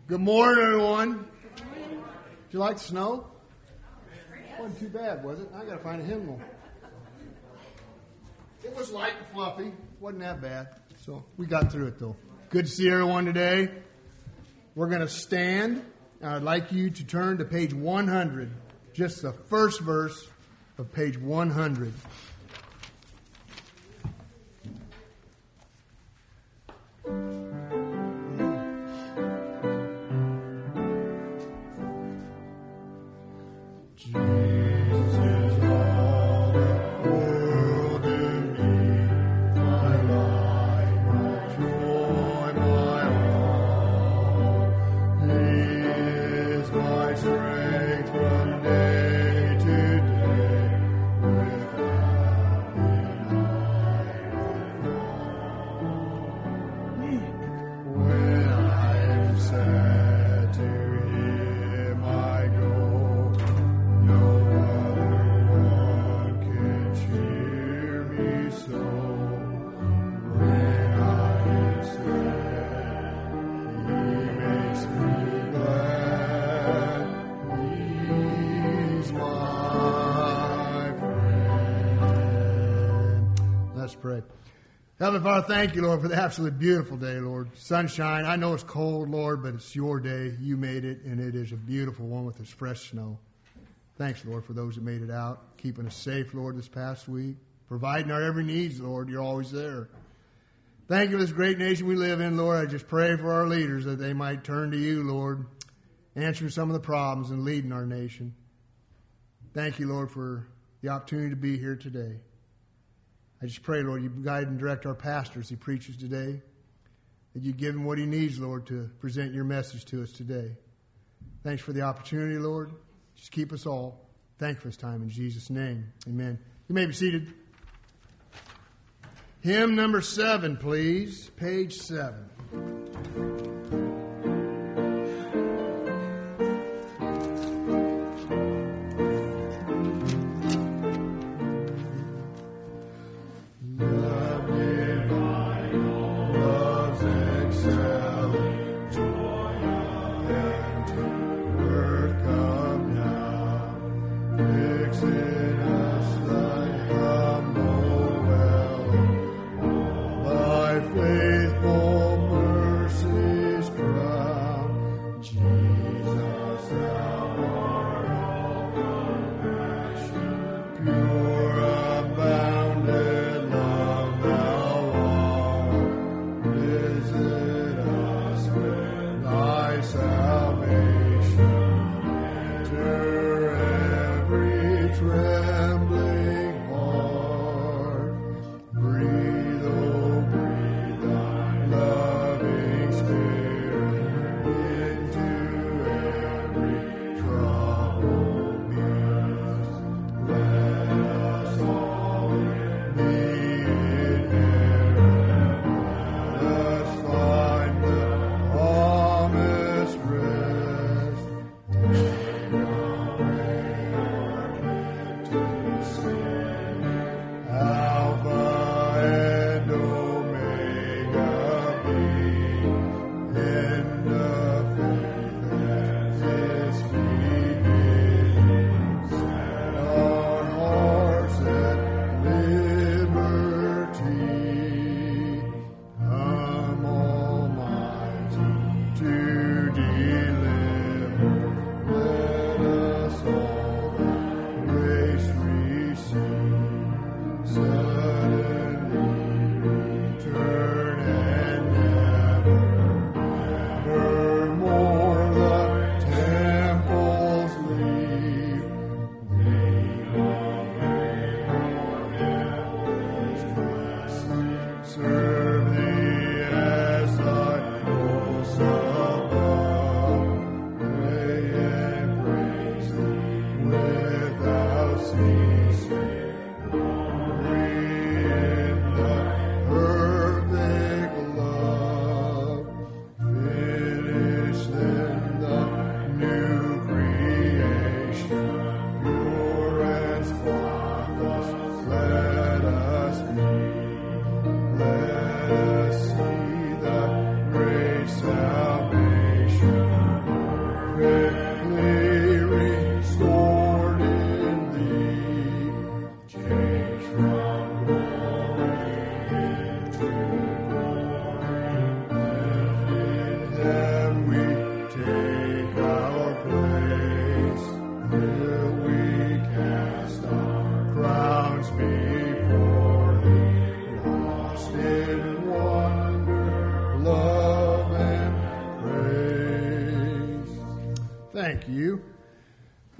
Good morning, everyone. Did you like the snow? Wasn't too bad, was it? I got to find a hymnal. It was light and fluffy. Wasn't that bad. So we got through it, though. Good to see everyone today. We're going to stand. I'd like you to turn to page 100, just the first verse of page 100. Pray. Heavenly Father, thank you, Lord, for the absolutely beautiful day, Lord. Sunshine. I know it's cold, Lord, but it's your day. You made it, and it is a beautiful one with this fresh snow. Thanks, Lord, for those that made it out, keeping us safe, Lord, this past week, providing our every needs, Lord. You're always there. Thank you for this great nation we live in, Lord. I just pray for our leaders that they might turn to you, Lord, answering some of the problems and leading our nation. Thank you, Lord, for the opportunity to be here today. I just pray, Lord, you guide and direct our pastor as he preaches today, that you give him what he needs, Lord, to present your message to us today. Thanks for the opportunity, Lord. Just keep us all. Thank you for this time in Jesus' name. Amen. You may be seated. Hymn number 7, please. Page 7. Tremble.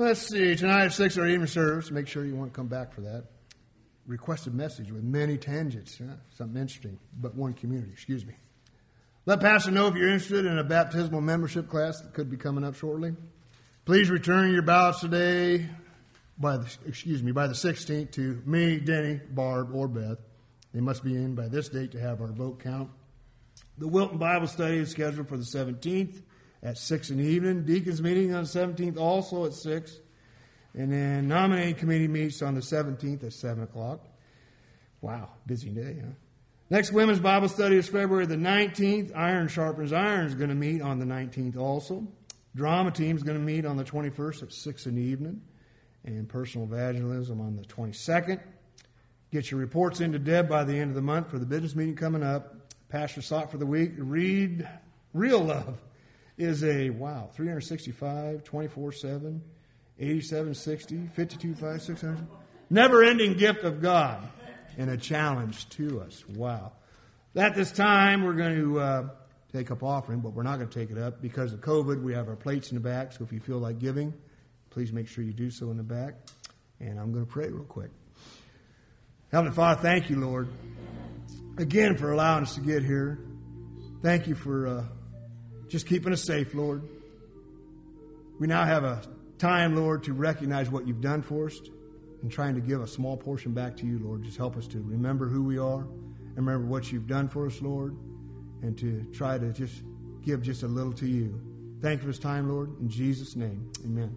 Let's see. Tonight at 6 our evening service. Make sure you want to come back for that. Requested message with many tangents. Something interesting, but one community. Excuse me. Let Pastor know if you're interested in a baptismal membership class that could be coming up shortly. Please return your ballots today by the 16th to me, Denny, Barb, or Beth. They must be in by this date to have our vote count. The Wilton Bible study is scheduled for the 17th at 6 in the evening. Deacons meeting on the 17th also at 6. And then nominating committee meets on the 17th at 7 o'clock. Wow, busy day, huh? Next Women's Bible study is February the 19th. Iron Sharpens Iron is going to meet on the 19th also. Drama team is going to meet on the 21st at 6 in the evening. And personal evangelism on the 22nd. Get your reports into Deb by the end of the month for the business meeting coming up. Pastor's thought for the week. Read Real Love is a, 365, 24/7, 87/60, 52/5, 600. Never-ending gift of God and a challenge to us. Wow. At this time, we're going to take up offering, but we're not going to take it up because of COVID. We have our plates in the back, so if you feel like giving, please make sure you do so in the back. And I'm going to pray real quick. Heavenly Father, thank you, Lord, again for allowing us to get here. Thank you for just keeping us safe, Lord. We now have a time, Lord, to recognize what you've done for us and trying to give a small portion back to you, Lord. Just help us to remember who we are and remember what you've done for us, Lord, and to try to just give just a little to you. Thank you for this time, Lord. In Jesus' name, amen.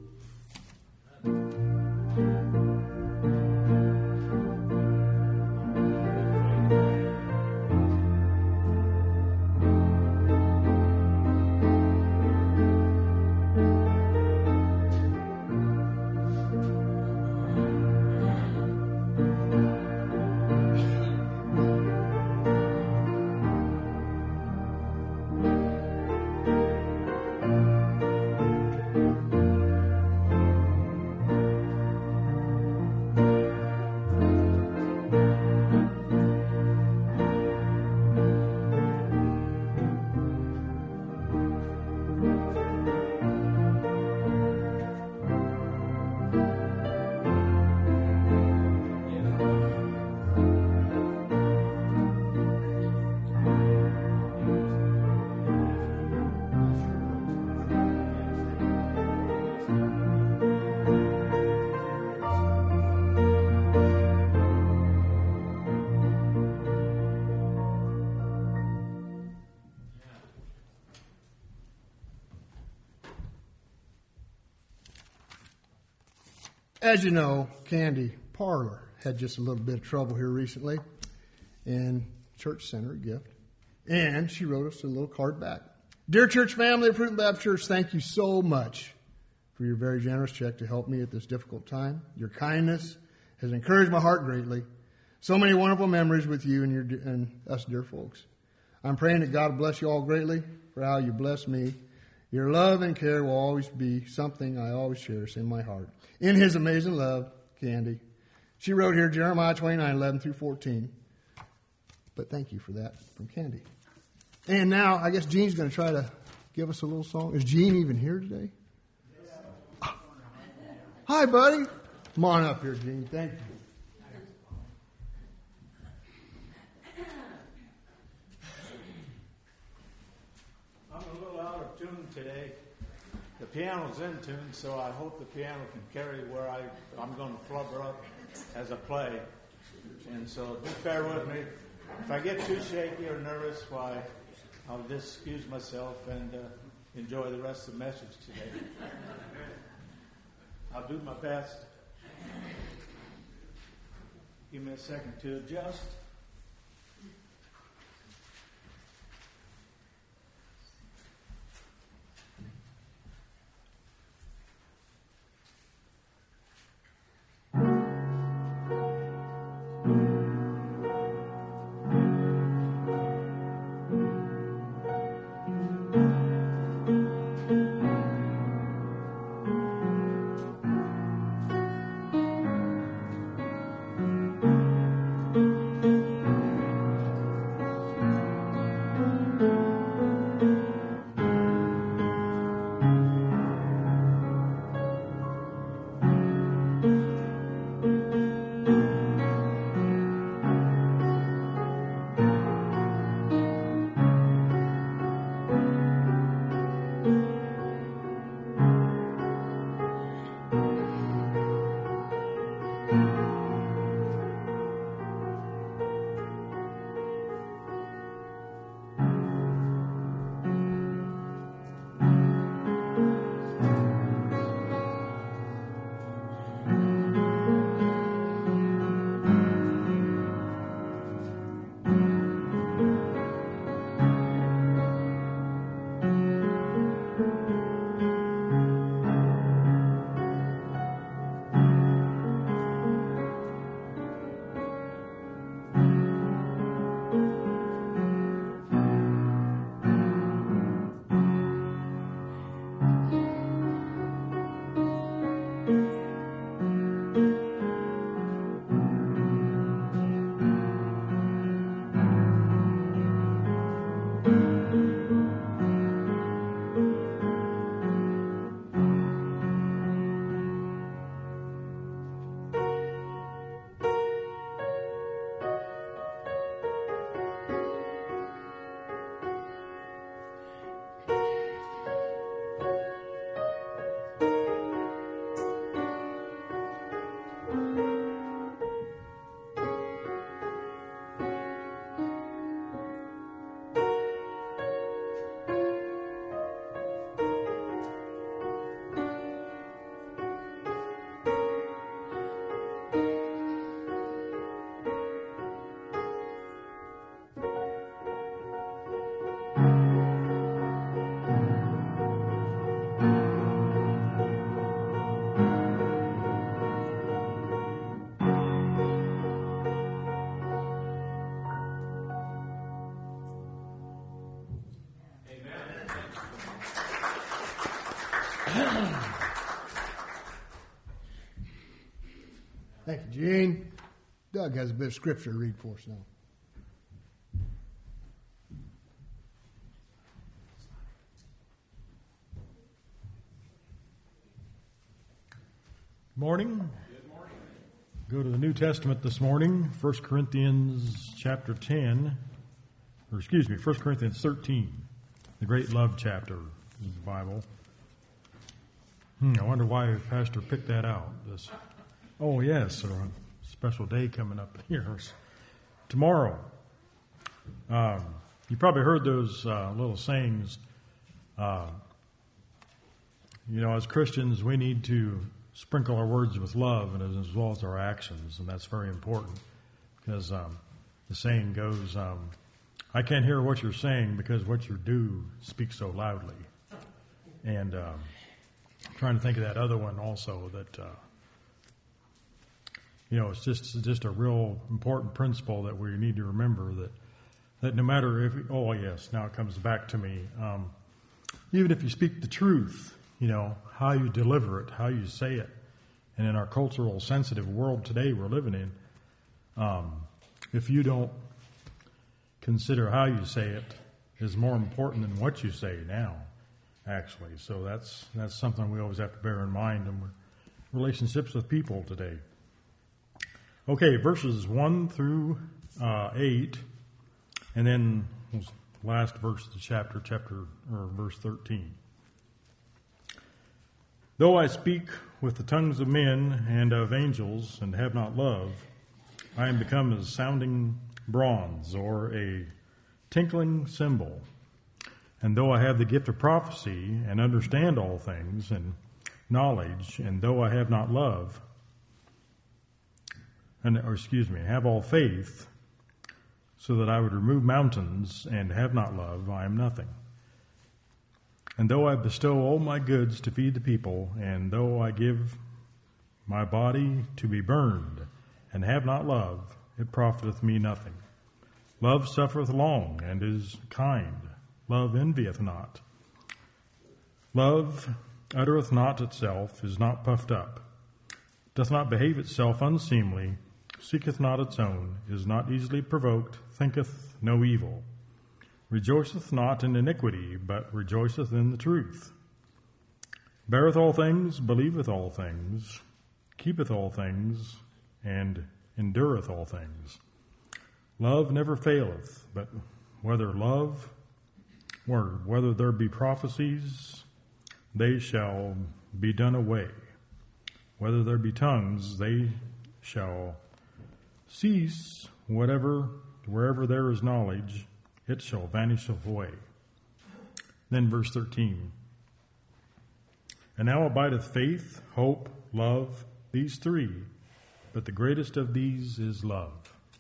As you know, Candy Parlor had just a little bit of trouble here recently, and Church sent her a gift, and she wrote us a little card back. Dear church family of Fruitland Baptist Church, thank you so much for your very generous check to help me at this difficult time. Your kindness has encouraged my heart greatly. So many wonderful memories with you and us dear folks. I'm praying that God will bless you all greatly for how you bless me. Your love and care will always be something I always cherish in my heart. In his amazing love, Candy. She wrote here Jeremiah 29:11-14. But thank you for that from Candy. And now, I guess Gene's going to try to give us a little song. Is Gene even here today? Oh. Hi, buddy. Come on up here, Gene. Thank you. I'm a little out of tune today. The piano's in tune, so I hope the piano can carry where I'm going to flubber up as I play. And so just bear with me. If I get too shaky or nervous, why, I'll just excuse myself and enjoy the rest of the message today. I'll do my best. Give me a second to adjust. Thank you, Gene. Doug has a bit of scripture to read for us now. Morning. Good morning. Go to the New Testament this morning, 1 Corinthians chapter 10, 1 Corinthians 13, the great love chapter in the Bible. I wonder why Pastor picked that out. Oh, yes, a special day coming up here. Tomorrow. You probably heard those little sayings. As Christians, we need to sprinkle our words with love and as well as our actions, and that's very important because the saying goes, I can't hear what you're saying because what you do speaks so loudly. And trying to think of that other one also that, it's just a real important principle that we need to remember that no matter if, now it comes back to me, even if you speak the truth, how you deliver it, how you say it. And in our cultural sensitive world today we're living in, if you don't consider how you say it is more important than what you say now, actually. So that's something we always have to bear in mind in relationships with people today. Okay, verses 1 through 8, and then last verse of the verse 13. Though I speak with the tongues of men and of angels and have not love, I am become as sounding bronze or a tinkling cymbal. And though I have the gift of prophecy and understand all things and knowledge, and though I have not love, have all faith, so that I would remove mountains and have not love, I am nothing. And though I bestow all my goods to feed the people, and though I give my body to be burned, and have not love, it profiteth me nothing. Love suffereth long, and is kind. Love envieth not. Love uttereth not itself, is not puffed up, doth not behave itself unseemly, seeketh not its own, is not easily provoked, thinketh no evil, rejoiceth not in iniquity, but rejoiceth in the truth, beareth all things, believeth all things, keepeth all things, and endureth all things. Love never faileth, but whether there be prophecies, they shall be done away. Whether there be tongues, they shall cease. Wherever there is knowledge, it shall vanish away. Then verse 13. And now abideth faith, hope, love, these three, but the greatest of these is love.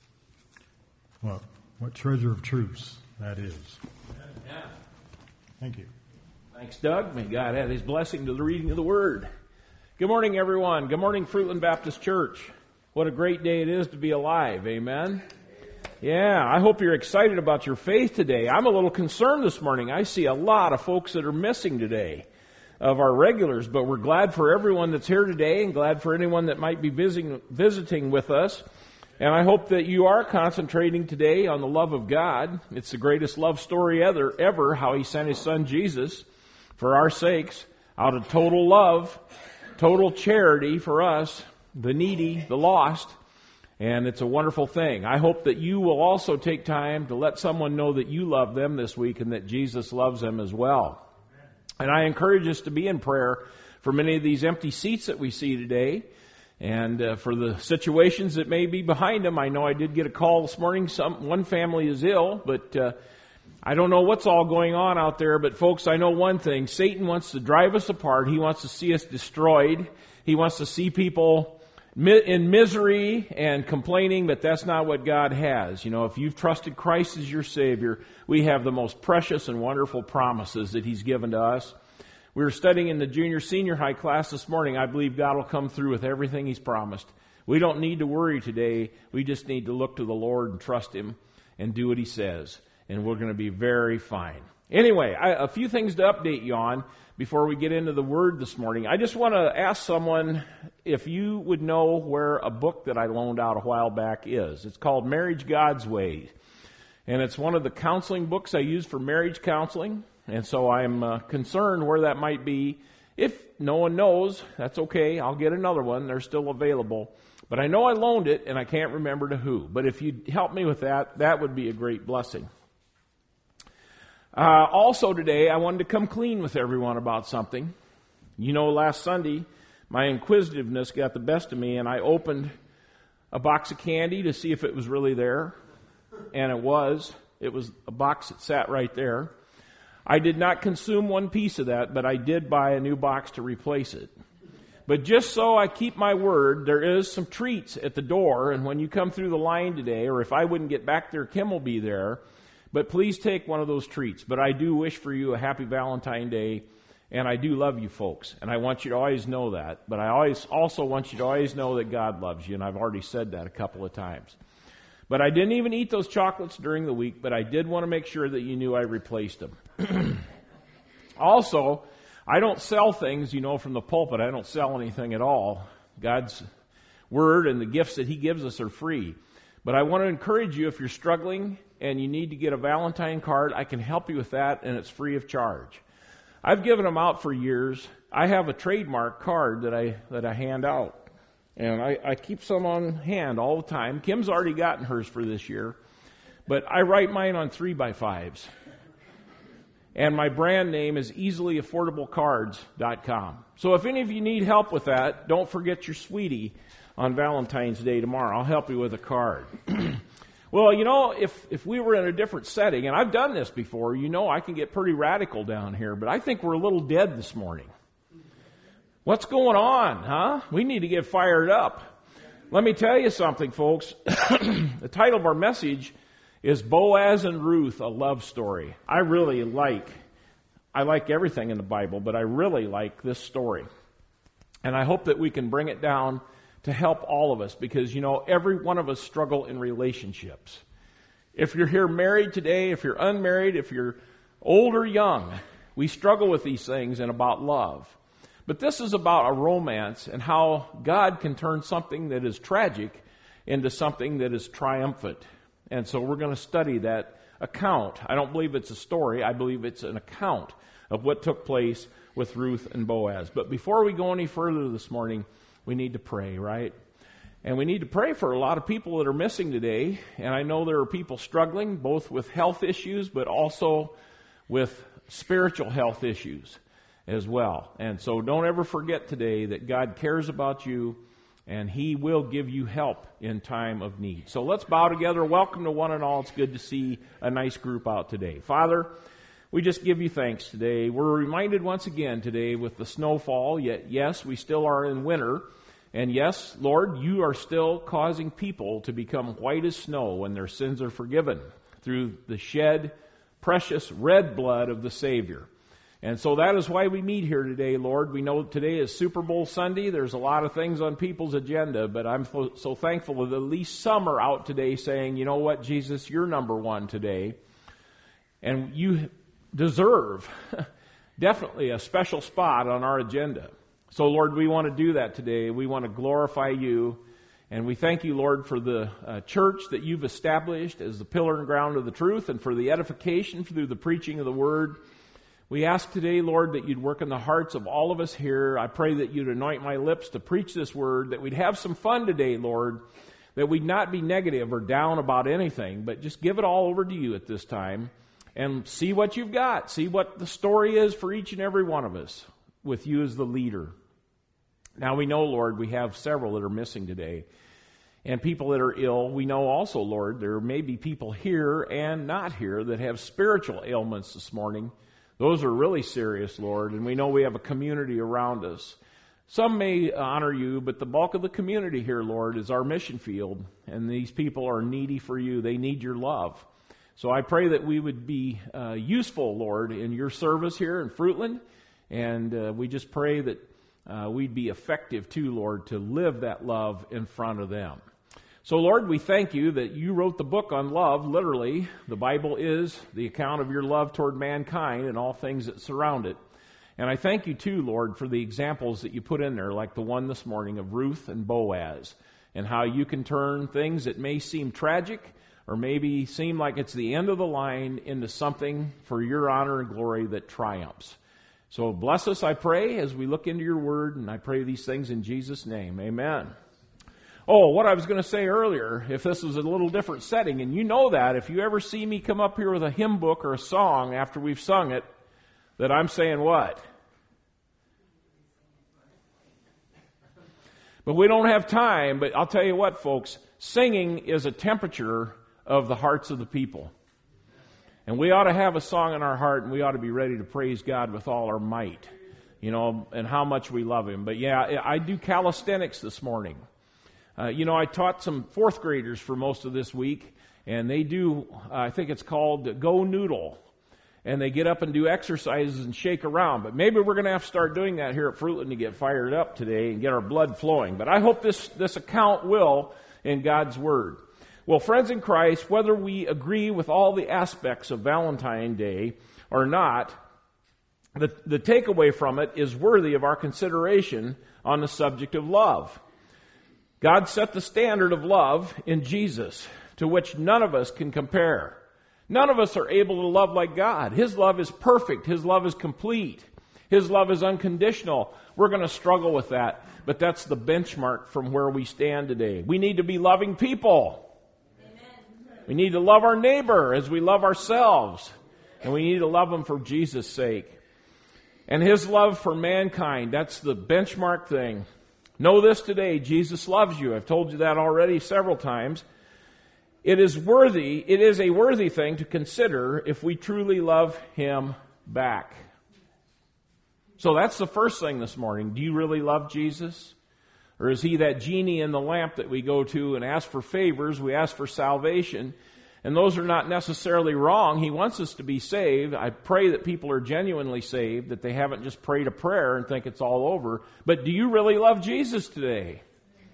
Well, what treasure of truths that is. Yeah. Thank you. Thanks, Doug. May God add his blessing to the reading of the Word. Good morning, everyone. Good morning, Fruitland Baptist Church. What a great day it is to be alive. Amen. Yeah, I hope you're excited about your faith today. I'm a little concerned this morning. I see a lot of folks that are missing today of our regulars, but we're glad for everyone that's here today and glad for anyone that might be visiting with us. And I hope that you are concentrating today on the love of God. It's the greatest love story ever, how He sent His Son Jesus for our sakes out of total love, total charity for us, the needy, the lost. And it's a wonderful thing. I hope that you will also take time to let someone know that you love them this week and that Jesus loves them as well. And I encourage us to be in prayer for many of these empty seats that we see today and for the situations that may be behind them. I know I did get a call this morning. One family is ill, but I don't know what's all going on out there. But folks, I know one thing. Satan wants to drive us apart. He wants to see us destroyed. He wants to see people in misery and complaining, but that's not what God has. If you've trusted Christ as your Savior, we have the most precious and wonderful promises that He's given to us. We were studying in the junior senior high class this morning. I believe God will come through with everything He's promised. We don't need to worry today. We just need to look to the Lord and trust Him and do what He says. And we're going to be very fine. Anyway, a few things to update you on before we get into the Word this morning. I just want to ask someone if you would know where a book that I loaned out a while back is. It's called Marriage God's Way, and it's one of the counseling books I use for marriage counseling, and so I'm concerned where that might be. If no one knows, that's okay. I'll get another one. They're still available. But I know I loaned it, and I can't remember to who. But if you'd help me with that, that would be a great blessing. Also today, I wanted to come clean with everyone about something. You know, last Sunday, my inquisitiveness got the best of me, and I opened a box of candy to see if it was really there. And it was. It was a box that sat right there. I did not consume one piece of that, but I did buy a new box to replace it. But just so I keep my word, there is some treats at the door, and when you come through the line today, or if I wouldn't get back there, Kim will be there. But please take one of those treats. But I do wish for you a happy Valentine's Day, and I do love you folks. And I want you to always know that. But I also want you to always know that God loves you, and I've already said that a couple of times. But I didn't even eat those chocolates during the week, but I did want to make sure that you knew I replaced them. Also, I don't sell things, you know, from the pulpit. I don't sell anything at all. God's Word and the gifts that He gives us are free. But I want to encourage you, if you're struggling and you need to get a Valentine card, I can help you with that, and it's free of charge. I've given them out for years. I have a trademark card that I hand out, and I keep some on hand all the time. Kim's already gotten hers for this year, but I write mine on 3x5s. And my brand name is easily-affordable-cards.com. So if any of you need help with that, don't forget your sweetie on Valentine's Day tomorrow. I'll help you with a card. Well, you know, if we were in a different setting, and I've done this before, you know I can get pretty radical down here, but I think we're a little dead this morning. What's going on, huh? We need to get fired up. Let me tell you something, folks. The title of our message is Boaz and Ruth, a love story. I like everything in the Bible, but I really like this story. And I hope that we can bring it down to help all of us, because, you know, every one of us struggle in relationships. If you're here married today, if you're unmarried, if you're old or young, we struggle with these things and about love. But this is about a romance and how God can turn something that is tragic into something that is triumphant. And so we're going to study that account. I don't believe it's a story. I believe it's an account of what took place with Ruth and Boaz. But before we go any further this morning, we need to pray, right? And we need to pray for a lot of people that are missing today. And I know there are people struggling both with health issues, but also with spiritual health issues as well. And so don't ever forget today that God cares about you, and He will give you help in time of need. So let's bow together. Welcome to one and all. It's good to see a nice group out today. Father, we just give you thanks today. We're reminded once again today with the snowfall, yet yes, we still are in winter. And yes, Lord, you are still causing people to become white as snow when their sins are forgiven through the shed, precious red blood of the Savior. And so that is why we meet here today, Lord. We know today is Super Bowl Sunday. There's a lot of things on people's agenda, but I'm so thankful that at least some are out today saying, you know what, Jesus, you're number one today. And you deserve definitely a special spot on our agenda. So, Lord, we want to do that today. We want to glorify you. And we thank you, Lord, for the church that you've established as the pillar and ground of the truth, and for the edification through the preaching of the word. We ask today, Lord, that you'd work in the hearts of all of us here. I pray that you'd anoint my lips to preach this word, that we'd have some fun today, Lord, that we'd not be negative or down about anything, but just give it all over to you at this time and see what you've got. See what the story is for each and every one of us with you as the leader. Now we know, Lord, we have several that are missing today, and people that are ill. We know also, Lord, there may be people here and not here that have spiritual ailments this morning. Those are really serious, Lord, and we know we have a community around us. Some may honor you, but the bulk of the community here, Lord, is our mission field, and these people are needy for you. They need your love. So I pray that we would be useful, Lord, in your service here in Fruitland, and we just pray that we'd be effective too, Lord, to live that love in front of them. So, Lord, we thank you that you wrote the book on love, literally. The Bible is the account of your love toward mankind and all things that surround it. And I thank you too, Lord, for the examples that you put in there, like the one this morning of Ruth and Boaz, and how you can turn things that may seem tragic or maybe seem like it's the end of the line into something for your honor and glory that triumphs. So bless us, I pray, as we look into your word, and I pray these things in Jesus' name. Amen. Oh, what I was going to say earlier, if this was a little different setting, and you know that, if you ever see me come up here with a hymn book or a song after we've sung it, that I'm saying what? But we don't have time, but I'll tell you what, folks, singing is a temperature of the hearts of the people. And we ought to have a song in our heart, and we ought to be ready to praise God with all our might, and how much we love Him. But yeah, I do calisthenics this morning. I taught some fourth graders for most of this week, and they do, I think it's called Go Noodle. And they get up and do exercises and shake around. But maybe we're going to have to start doing that here at Fruitland to get fired up today and get our blood flowing. But I hope this account will in God's Word. Well, friends in Christ, whether we agree with all the aspects of Valentine's Day or not, the takeaway from it is worthy of our consideration on the subject of love. God set the standard of love in Jesus, to which none of us can compare. None of us are able to love like God. His love is perfect. His love is complete. His love is unconditional. We're going to struggle with that, but that's the benchmark from where we stand today. We need to be loving people. Amen. We need to love our neighbor as we love ourselves, and we need to love them for Jesus' sake. And His love for mankind, that's the benchmark thing. Know this today, Jesus loves you. I've told you that already several times. It is a worthy thing to consider if we truly love Him back. So that's the first thing this morning. Do you really love Jesus? Or is He that genie in the lamp that we go to and ask for favors? We ask for salvation. And those are not necessarily wrong. He wants us to be saved. I pray that people are genuinely saved, that they haven't just prayed a prayer and think it's all over. But do you really love Jesus today?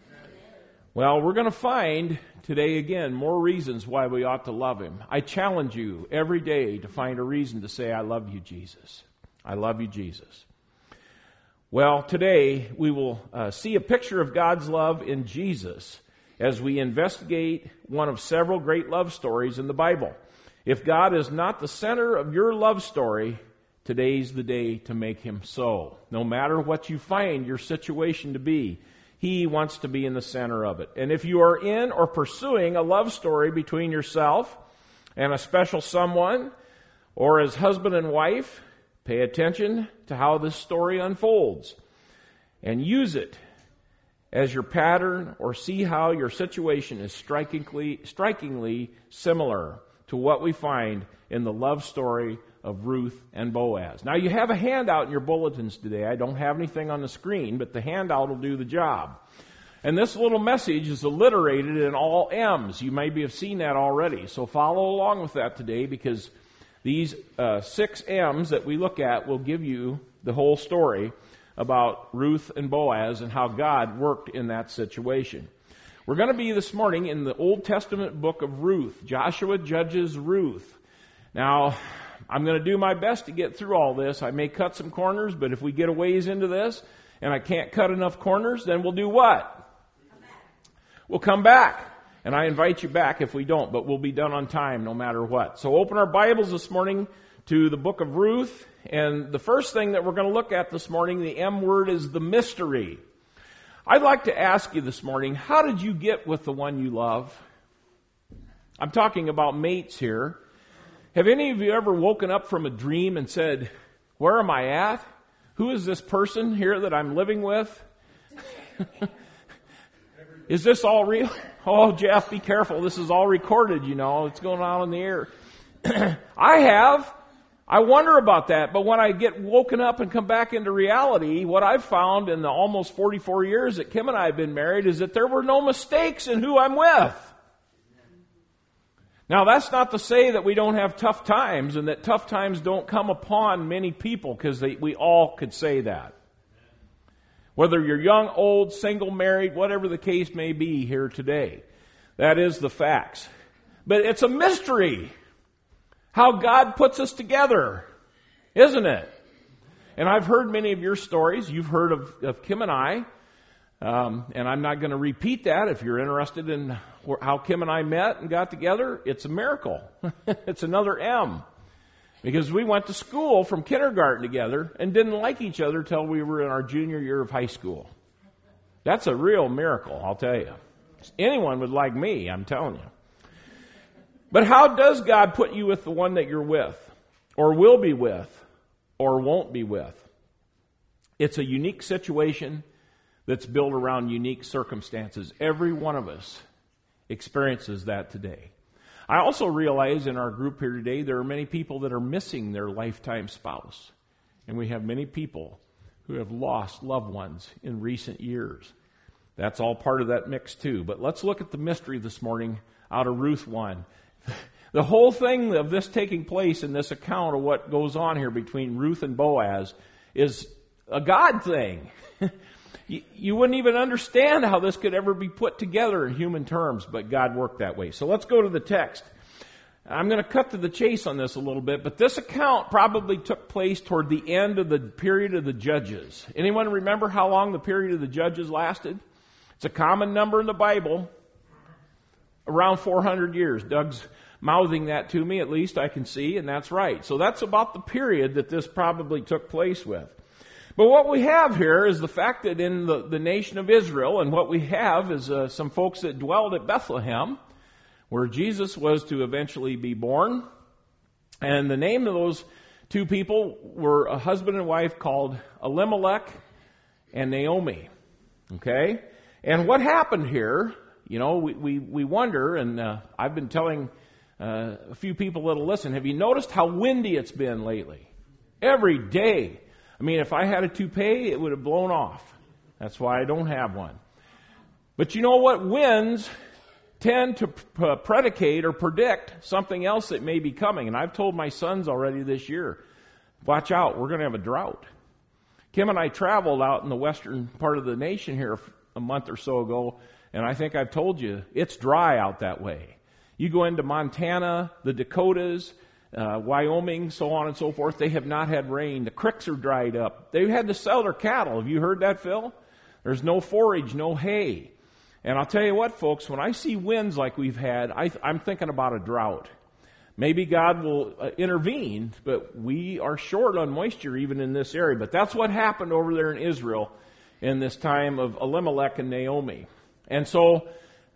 Well, we're going to find today, again, more reasons why we ought to love Him. I challenge you every day to find a reason to say, I love you, Jesus. I love you, Jesus. Well, today we will see a picture of God's love in Jesus as we investigate one of several great love stories in the Bible. If God is not the center of your love story, today's the day to make Him so. No matter what you find your situation to be, He wants to be in the center of it. And if you are in or pursuing a love story between yourself and a special someone, or as husband and wife, pay attention to how this story unfolds and use it as your pattern, or see how your situation is strikingly similar to what we find in the love story of Ruth and Boaz. Now, you have a handout in your bulletins today. I don't have anything on the screen, but the handout will do the job. And this little message is alliterated in all M's. You maybe have seen that already. So follow along with that today, because these 6 M's that we look at will give you the whole story about Ruth and Boaz and how God worked in that situation. We're going to be this morning in the Old Testament book of Ruth. Joshua judges Ruth. Now, I'm going to do my best to get through all this. I may cut some corners, but if we get a ways into this and I can't cut enough corners, then we'll do what? We'll come back. And I invite you back if we don't, but we'll be done on time no matter what. So open our Bibles this morning to the book of Ruth. And the first thing that we're going to look at this morning, the M word, is the mystery. I'd like to ask you this morning, how did you get with the one you love? I'm talking about mates here. Have any of you ever woken up from a dream and said, where am I at? Who is this person here that I'm living with? Is this all real? Oh, Jeff, be careful. This is all recorded, It's going on in the air. I have. I wonder about that. But when I get woken up and come back into reality, what I've found in the almost 44 years that Kim and I have been married is that there were no mistakes in who I'm with. Now, that's not to say that we don't have tough times and that tough times don't come upon many people, because we all could say that. Whether you're young, old, single, married, whatever the case may be here today. That is the facts. But it's a mystery how God puts us together, isn't it? And I've heard many of your stories. You've heard of Kim and I. And I'm not going to repeat that. If you're interested in how Kim and I met and got together, it's a miracle. It's another M. Because we went to school from kindergarten together and didn't like each other till we were in our junior year of high school. That's a real miracle, I'll tell you. Anyone would like me, I'm telling you. But how does God put you with the one that you're with, or will be with, or won't be with? It's a unique situation that's built around unique circumstances. Every one of us experiences that today. I also realize in our group here today, there are many people that are missing their lifetime spouse. And we have many people who have lost loved ones in recent years. That's all part of that mix too. But let's look at the mystery this morning out of Ruth 1. The whole thing of this taking place in this account of what goes on here between Ruth and Boaz is a God thing. You wouldn't even understand how this could ever be put together in human terms, but God worked that way. So let's go to the text. I'm going to cut to the chase on this a little bit, but this account probably took place toward the end of the period of the Judges. Anyone remember how long the period of the Judges lasted? It's a common number in the Bible, around 400 years. Doug's mouthing that to me, at least I can see, and that's right. So that's about the period that this probably took place with. But what we have here is the fact that in the nation of Israel, and what we have is some folks that dwelled at Bethlehem, where Jesus was to eventually be born. And the name of those two people were a husband and wife called Elimelech and Naomi. Okay? And what happened here, you know, we wonder, and I've been telling a few people that'll listen, have you noticed how windy it's been lately? Every day. I mean, if I had a toupee, it would have blown off. That's why I don't have one. But you know what? Winds tend to predicate or predict something else that may be coming. And I've told my sons already this year, watch out, we're going to have a drought. Kim and I traveled out in the western part of the nation here a month or so ago, and I think I've told you, it's dry out that way. You go into Montana, the Dakotas, Wyoming, so on and so forth, they have not had rain. The creeks are dried up. They've had to sell their cattle. Have you heard that, Phil? There's no forage, no hay. And I'll tell you what, folks, when I see winds like we've had, I'm thinking about a drought. Maybe God will intervene, but we are short on moisture even in this area. But that's what happened over there in Israel in this time of Elimelech and Naomi. And so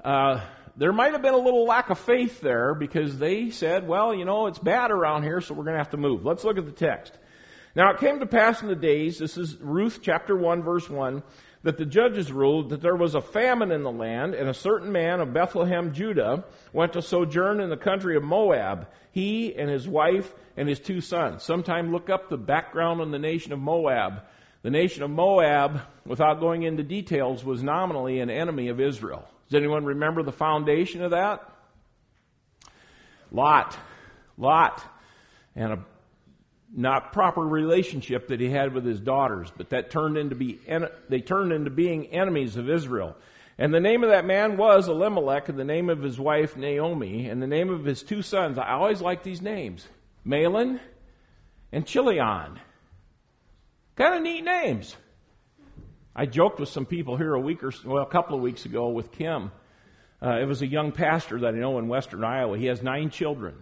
there might have been a little lack of faith there because they said, well, you know, it's bad around here, so we're going to have to move. Let's look at the text. Now, it came to pass in the days, this is Ruth chapter 1, verse 1, that the judges ruled that there was a famine in the land, and a certain man of Bethlehem, Judah, went to sojourn in the country of Moab, he and his wife and his 2 sons. Sometime look up the background on the nation of Moab. The nation of Moab, without going into details, was nominally an enemy of Israel. Does anyone remember the foundation of that? Lot, and a not proper relationship that he had with his daughters, but that turned into being enemies of Israel. And the name of that man was Elimelech, and the name of his wife Naomi, and the name of his 2 sons. I always like these names, Mahlon and Chilion. Kind of neat names. I joked with some people here a couple of weeks ago with Kim. It was a young pastor that I know in western Iowa. He has 9 children.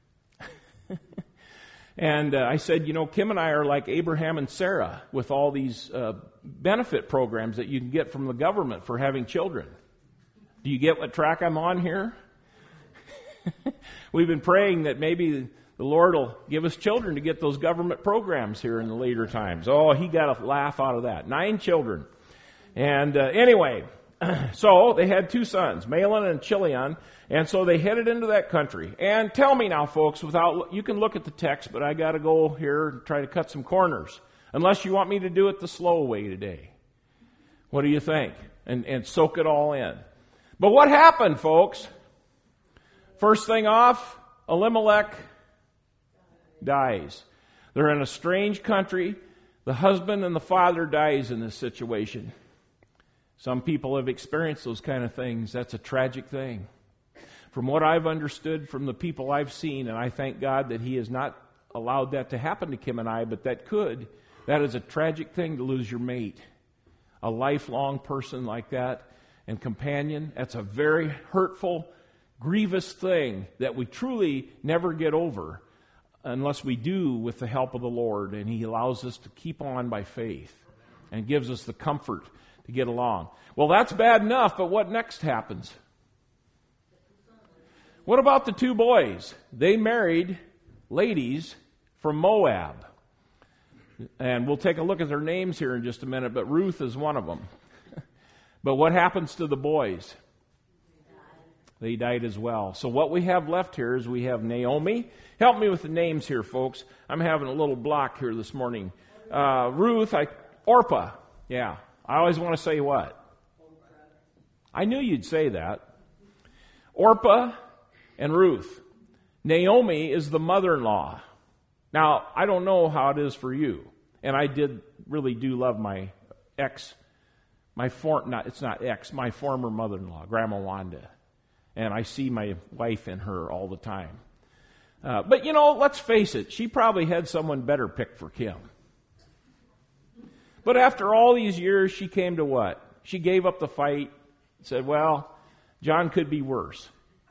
And I said, you know, Kim and I are like Abraham and Sarah with all these benefit programs that you can get from the government for having children. Do you get what track I'm on here? We've been praying that maybe the Lord will give us children to get those government programs here in the later times. Oh, he got a laugh out of that. 9 children. And anyway, so they had 2 sons, Mahlon and Chilion, and so they headed into that country. And tell me now, folks, you can look at the text, but I got to go here and try to cut some corners, unless you want me to do it the slow way today. What do you think? And soak it all in. But what happened, folks? First thing off, Elimelech dies. They're in a strange country. The husband and the father dies in this situation. Some people have experienced those kind of things. That's a tragic thing. From what I've understood from the people I've seen, and I thank God that He has not allowed that to happen to Kim and I, but that could, That is a tragic thing to lose your mate. A lifelong person like that and companion, that's a very hurtful, grievous thing that we truly never get over unless we do with the help of the Lord, and He allows us to keep on by faith and gives us the comfort to get along. Well, that's bad enough, but what next happens? What about the two boys? They married ladies from Moab. And we'll take a look at their names here in just a minute, but Ruth is one of them. But what happens to the boys? They died as well. So what we have left here is we have Naomi. Help me with the names here, folks. I'm having a little block here this morning. Ruth, Orpah. Yeah. I always want to say what? I knew you'd say that. Orpah and Ruth. Naomi is the mother-in-law. Now, I don't know how it is for you. And I really do love my former mother-in-law, Grandma Wanda. And I see my wife in her all the time. But, let's face it, she probably had someone better picked for Kim. But after all these years, she came to what? She gave up the fight, said, well, John could be worse.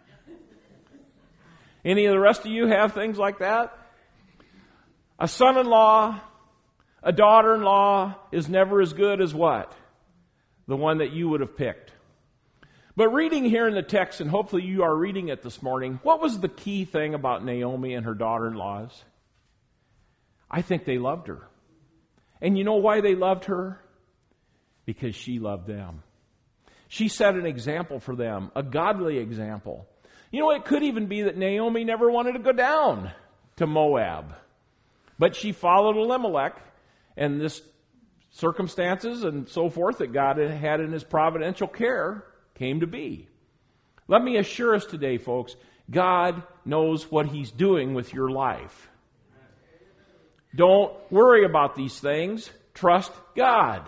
Any of the rest of you have things like that? A son-in-law, a daughter-in-law is never as good as what? The one that you would have picked. But reading here in the text, and hopefully you are reading it this morning, what was the key thing about Naomi and her daughter-in-laws? I think they loved her. And you know why they loved her? Because she loved them. She set an example for them, a godly example. It could even be that Naomi never wanted to go down to Moab. But she followed Elimelech, and this circumstances and so forth that God had in His providential care came to be. Let me assure us today, folks, God knows what He's doing with your life. Don't worry about these things. Trust God.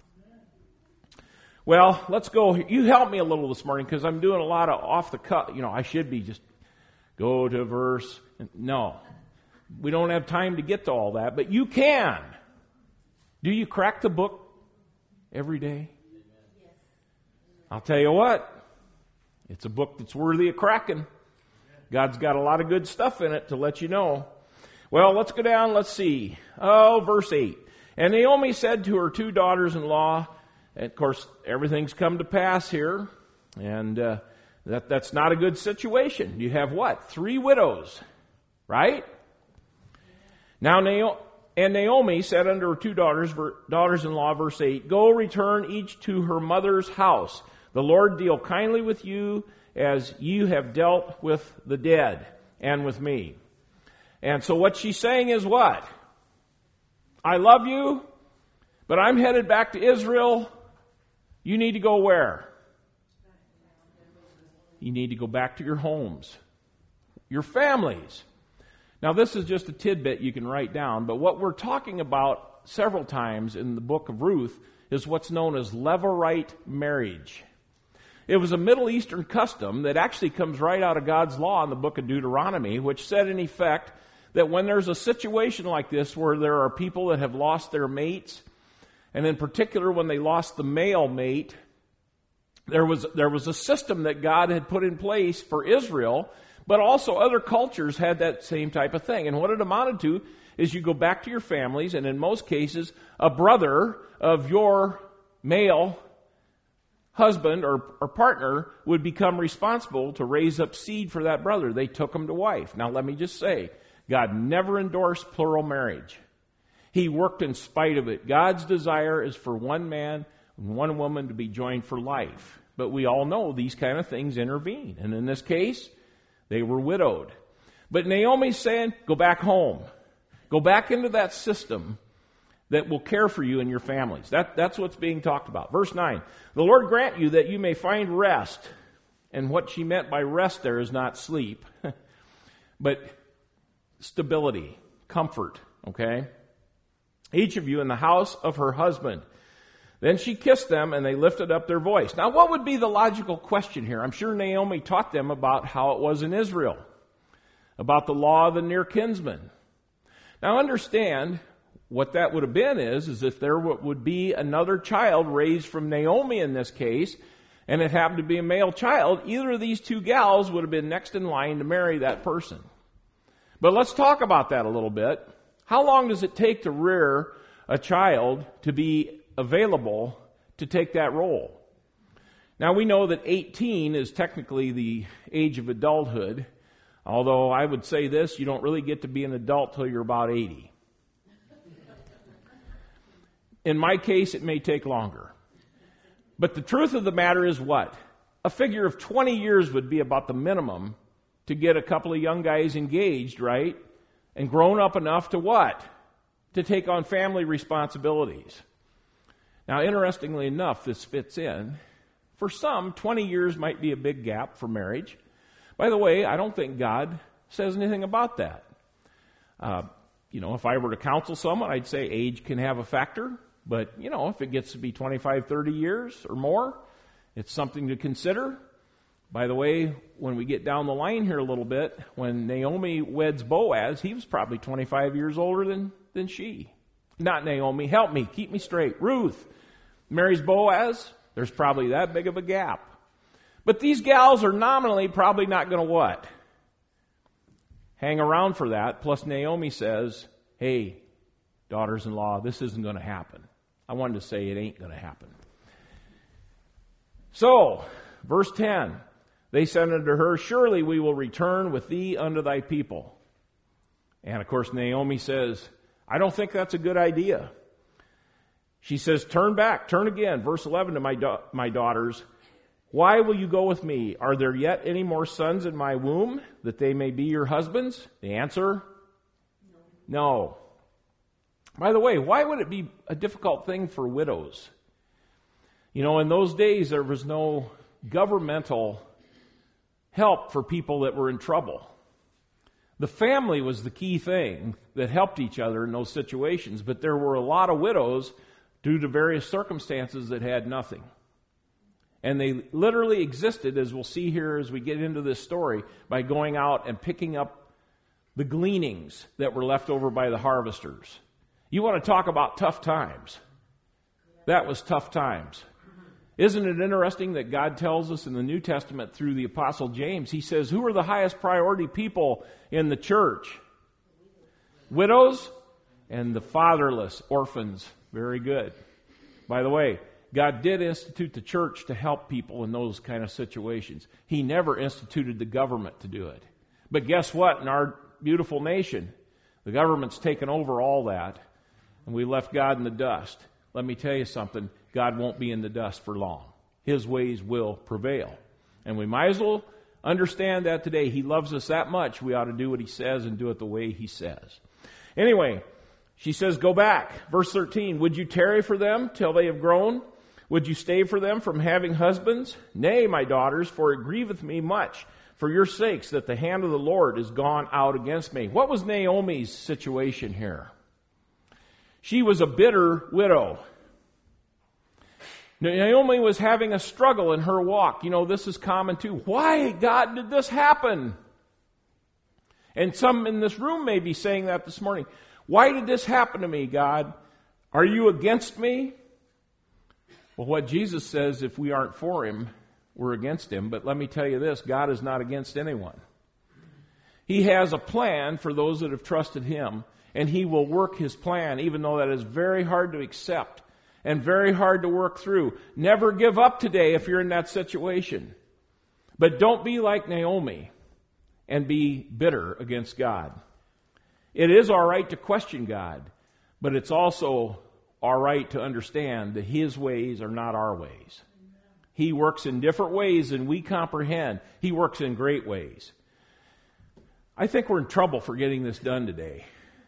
Well, let's go. You help me a little this morning because I'm doing a lot of off the cuff. I should be just go to verse. No, we don't have time to get to all that, but you can. Do you crack the book every day? I'll tell you what. It's a book that's worthy of cracking. God's got a lot of good stuff in it to let you know. Well, let's go down. Let's see. Verse 8. And Naomi said to her two daughters-in-law, and of course, everything's come to pass here, and that's not a good situation. You have what? 3 widows, right? Now, Naomi said unto her two daughters-in-law, verse 8, Go return each to her mother's house. The Lord deal kindly with you as you have dealt with the dead and with me. And so what she's saying is what? I love you, but I'm headed back to Israel. You need to go where? You need to go back to your homes, your families. Now, this is just a tidbit you can write down, but what we're talking about several times in the book of Ruth is what's known as Levirate marriage. It was a Middle Eastern custom that actually comes right out of God's law in the book of Deuteronomy, which said in effect that when there's a situation like this where there are people that have lost their mates, and in particular when they lost the male mate, there was a system that God had put in place for Israel, but also other cultures had that same type of thing. And what it amounted to is you go back to your families, and in most cases, a brother of your male husband or partner would become responsible to raise up seed for that brother. They took him to wife. Now, let me just say, God never endorsed plural marriage. He worked in spite of it. God's desire is for one man and one woman to be joined for life. But we all know these kind of things intervene. And in this case, they were widowed. But Naomi's saying, go back home. Go back into that system that will care for you and your families. That's what's being talked about. Verse 9, the Lord grant you that you may find rest. And what she meant by rest there is not sleep, but stability, comfort, okay? Each of you in the house of her husband. Then she kissed them, and they lifted up their voice. Now, what would be the logical question here? I'm sure Naomi taught them about how it was in Israel, about the law of the near kinsman. Now, understand, what that would have been is if there would be another child raised from Naomi in this case, and it happened to be a male child, either of these two gals would have been next in line to marry that person. But let's talk about that a little bit. How long does it take to rear a child to be available to take that role? Now, we know that 18 is technically the age of adulthood, although I would say this, you don't really get to be an adult till you're about 80. In my case, it may take longer. But the truth of the matter is what? A figure of 20 years would be about the minimum to get a couple of young guys engaged, right? And grown up enough to what? To take on family responsibilities. Now, interestingly enough, this fits in. For some, 20 years might be a big gap for marriage. By the way, I don't think God says anything about that. If I were to counsel someone, I'd say age can have a factor. But, if it gets to be 25, 30 years or more, it's something to consider. By the way, when we get down the line here a little bit, when Naomi weds Boaz, he was probably 25 years older than she. Not Naomi, help me, keep me straight. Ruth marries Boaz, there's probably that big of a gap. But these gals are nominally probably not going to what? Hang around for that. Plus Naomi says, hey, daughters-in-law, this isn't going to happen. I wanted to say it ain't going to happen. So, verse 10, they said unto her, surely we will return with thee unto thy people. And of course Naomi says, I don't think that's a good idea. She says, turn back, turn again. Verse 11 to my daughters, why will you go with me? Are there yet any more sons in my womb that they may be your husbands? The answer, no. By the way, why would it be a difficult thing for widows? In those days, there was no governmental help for people that were in trouble. The family was the key thing that helped each other in those situations, but there were a lot of widows due to various circumstances that had nothing. And they literally existed, as we'll see here as we get into this story, by going out and picking up the gleanings that were left over by the harvesters. You want to talk about tough times. That was tough times. Isn't it interesting that God tells us in the New Testament through the Apostle James, he says, who are the highest priority people in the church? Widows and the fatherless, orphans. Very good. By the way, God did institute the church to help people in those kind of situations. He never instituted the government to do it. But guess what? In our beautiful nation, the government's taken over all that. And we left God in the dust. Let me tell you something. God won't be in the dust for long. His ways will prevail. And we might as well understand that today. He loves us that much. We ought to do what he says and do it the way he says. Anyway, she says, go back. Verse 13, would you tarry for them till they have grown? Would you stay for them from having husbands? Nay, my daughters, for it grieveth me much for your sakes that the hand of the Lord is gone out against me. What was Naomi's situation here? She was a bitter widow. Naomi was having a struggle in her walk. This is common too. Why, God, did this happen? And some in this room may be saying that this morning. Why did this happen to me, God? Are you against me? Well, what Jesus says, if we aren't for him, we're against him. But let me tell you this, God is not against anyone. He has a plan for those that have trusted him. And he will work his plan, even though that is very hard to accept and very hard to work through. Never give up today if you're in that situation. But don't be like Naomi and be bitter against God. It is all right to question God, but it's also all right to understand that his ways are not our ways. He works in different ways than we comprehend. He works in great ways. I think we're in trouble for getting this done today.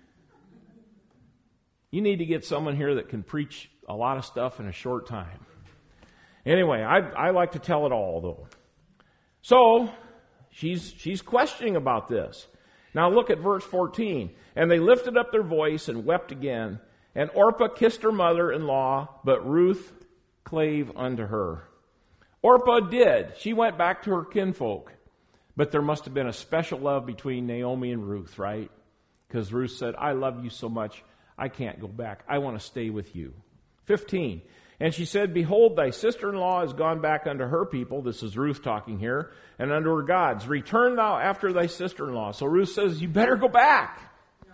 You need to get someone here that can preach a lot of stuff in a short time. Anyway, I like to tell it all, though. So, she's questioning about this. Now look at verse 14. And they lifted up their voice and wept again. And Orpah kissed her mother-in-law, but Ruth clave unto her. Orpah did. She went back to her kinfolk. But there must have been a special love between Naomi and Ruth, right? Because Ruth said, I love you so much. I can't go back. I want to stay with you. 15. And she said, Behold, thy sister-in-law is gone back unto her people. This is Ruth talking here. And unto her gods. Return thou after thy sister-in-law. So Ruth says, you better go back. No.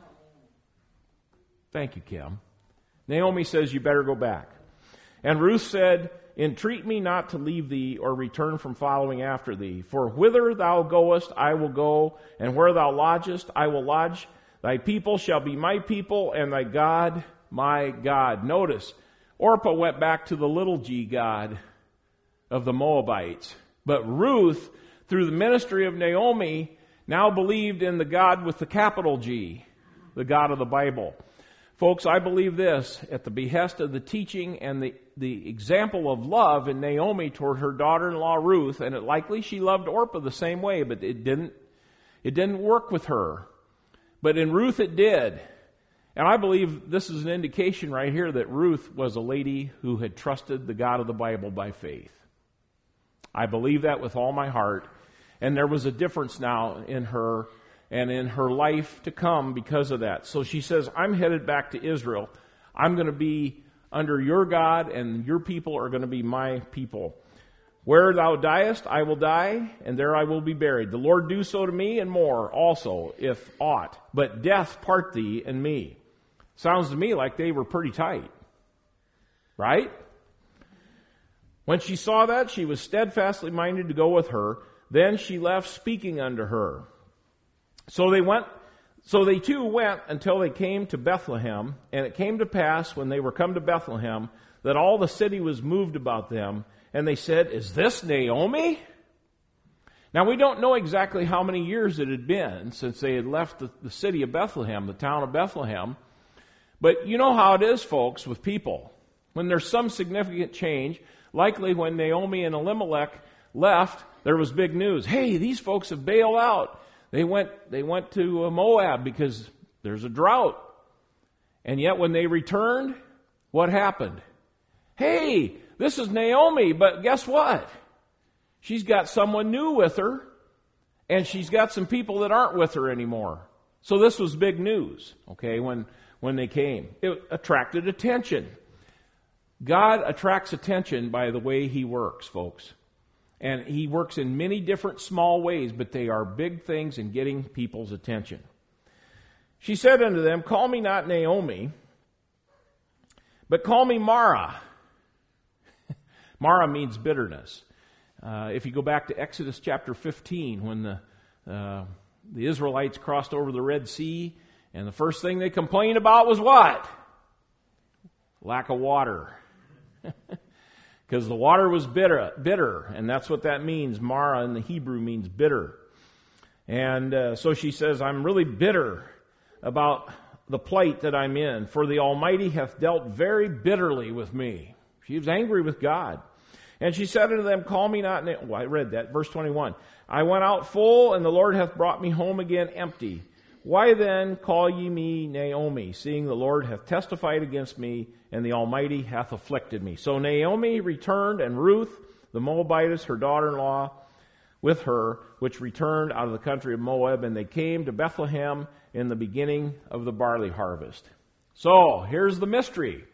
Thank you, Kim. Naomi says, you better go back. And Ruth said, Entreat me not to leave thee or return from following after thee. For whither thou goest, I will go, and where thou lodgest, I will lodge. Thy people shall be my people, and thy God, my God. Notice, Orpah went back to the little g God of the Moabites. But Ruth, through the ministry of Naomi, now believed in the God with the capital G, the God of the Bible. Folks, I believe this, at the behest of the teaching and the example of love in Naomi toward her daughter-in-law Ruth, and it likely she loved Orpah the same way, but it didn't work with her. But in Ruth it did. And I believe this is an indication right here that Ruth was a lady who had trusted the God of the Bible by faith. I believe that with all my heart. And there was a difference now in her and in her life to come because of that. So she says, I'm headed back to Israel. I'm going to be under your God, and your people are going to be my people. Where thou diest, I will die, and there I will be buried. The Lord do so to me, and more also, if aught. But death part thee and me. Sounds to me like they were pretty tight. Right? When she saw that, she was steadfastly minded to go with her. Then she left speaking unto her. So they too went until they came to Bethlehem. And it came to pass, when they were come to Bethlehem, that all the city was moved about them. And they said, Is this Naomi? Now, we don't know exactly how many years it had been since they had left the city of Bethlehem, the town of Bethlehem. But you know how it is, folks, with people. When there's some significant change, likely when Naomi and Elimelech left, there was big news. Hey, these folks have bailed out. They went to Moab because there's a drought. And yet when they returned, what happened? Hey, this is Naomi, but guess what? She's got someone new with her, and she's got some people that aren't with her anymore. So this was big news, okay, when they came. It attracted attention. God attracts attention by the way He works, folks. And He works in many different small ways, but they are big things in getting people's attention. She said unto them, Call me not Naomi, but call me Mara. Mara means bitterness. If you go back to Exodus chapter 15, when the Israelites crossed over the Red Sea, and the first thing they complained about was what? Lack of water. Because the water was bitter, and that's what that means. Mara in the Hebrew means bitter. And so she says, I'm really bitter about the plight that I'm in, for the Almighty hath dealt very bitterly with me. She was angry with God. And she said unto them, Call me not... I read that, verse 21. I went out full, and the Lord hath brought me home again empty. Why then call ye me Naomi, seeing the Lord hath testified against me, and the Almighty hath afflicted me? So Naomi returned, and Ruth, the Moabitess, her daughter-in-law, with her, which returned out of the country of Moab, and they came to Bethlehem in the beginning of the barley harvest. So, here's the mystery.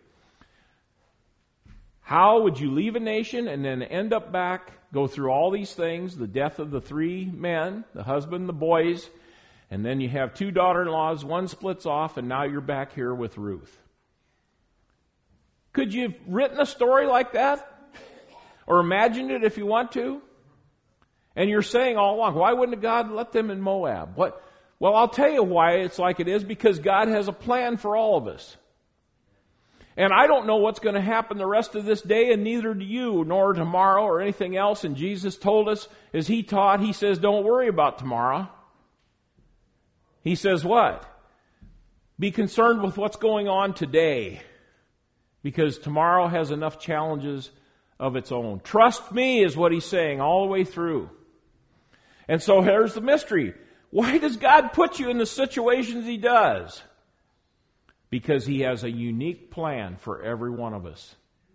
How would you leave a nation and then end up back, go through all these things, the death of the three men, the husband, the boys, and then you have two daughter-in-laws, one splits off, and now you're back here with Ruth? Could you have written a story like that? Or imagined it if you want to? And you're saying all along, why wouldn't God let them in Moab? What? Well, I'll tell you why it's like it is, because God has a plan for all of us. And I don't know what's going to happen the rest of this day, and neither do you, nor tomorrow or anything else. And Jesus told us, as He taught, He says, don't worry about tomorrow. He says what? Be concerned with what's going on today, because tomorrow has enough challenges of its own. Trust me is what He's saying all the way through. And so here's the mystery. Why does God put you in the situations He does? Because He has a unique plan for every one of us.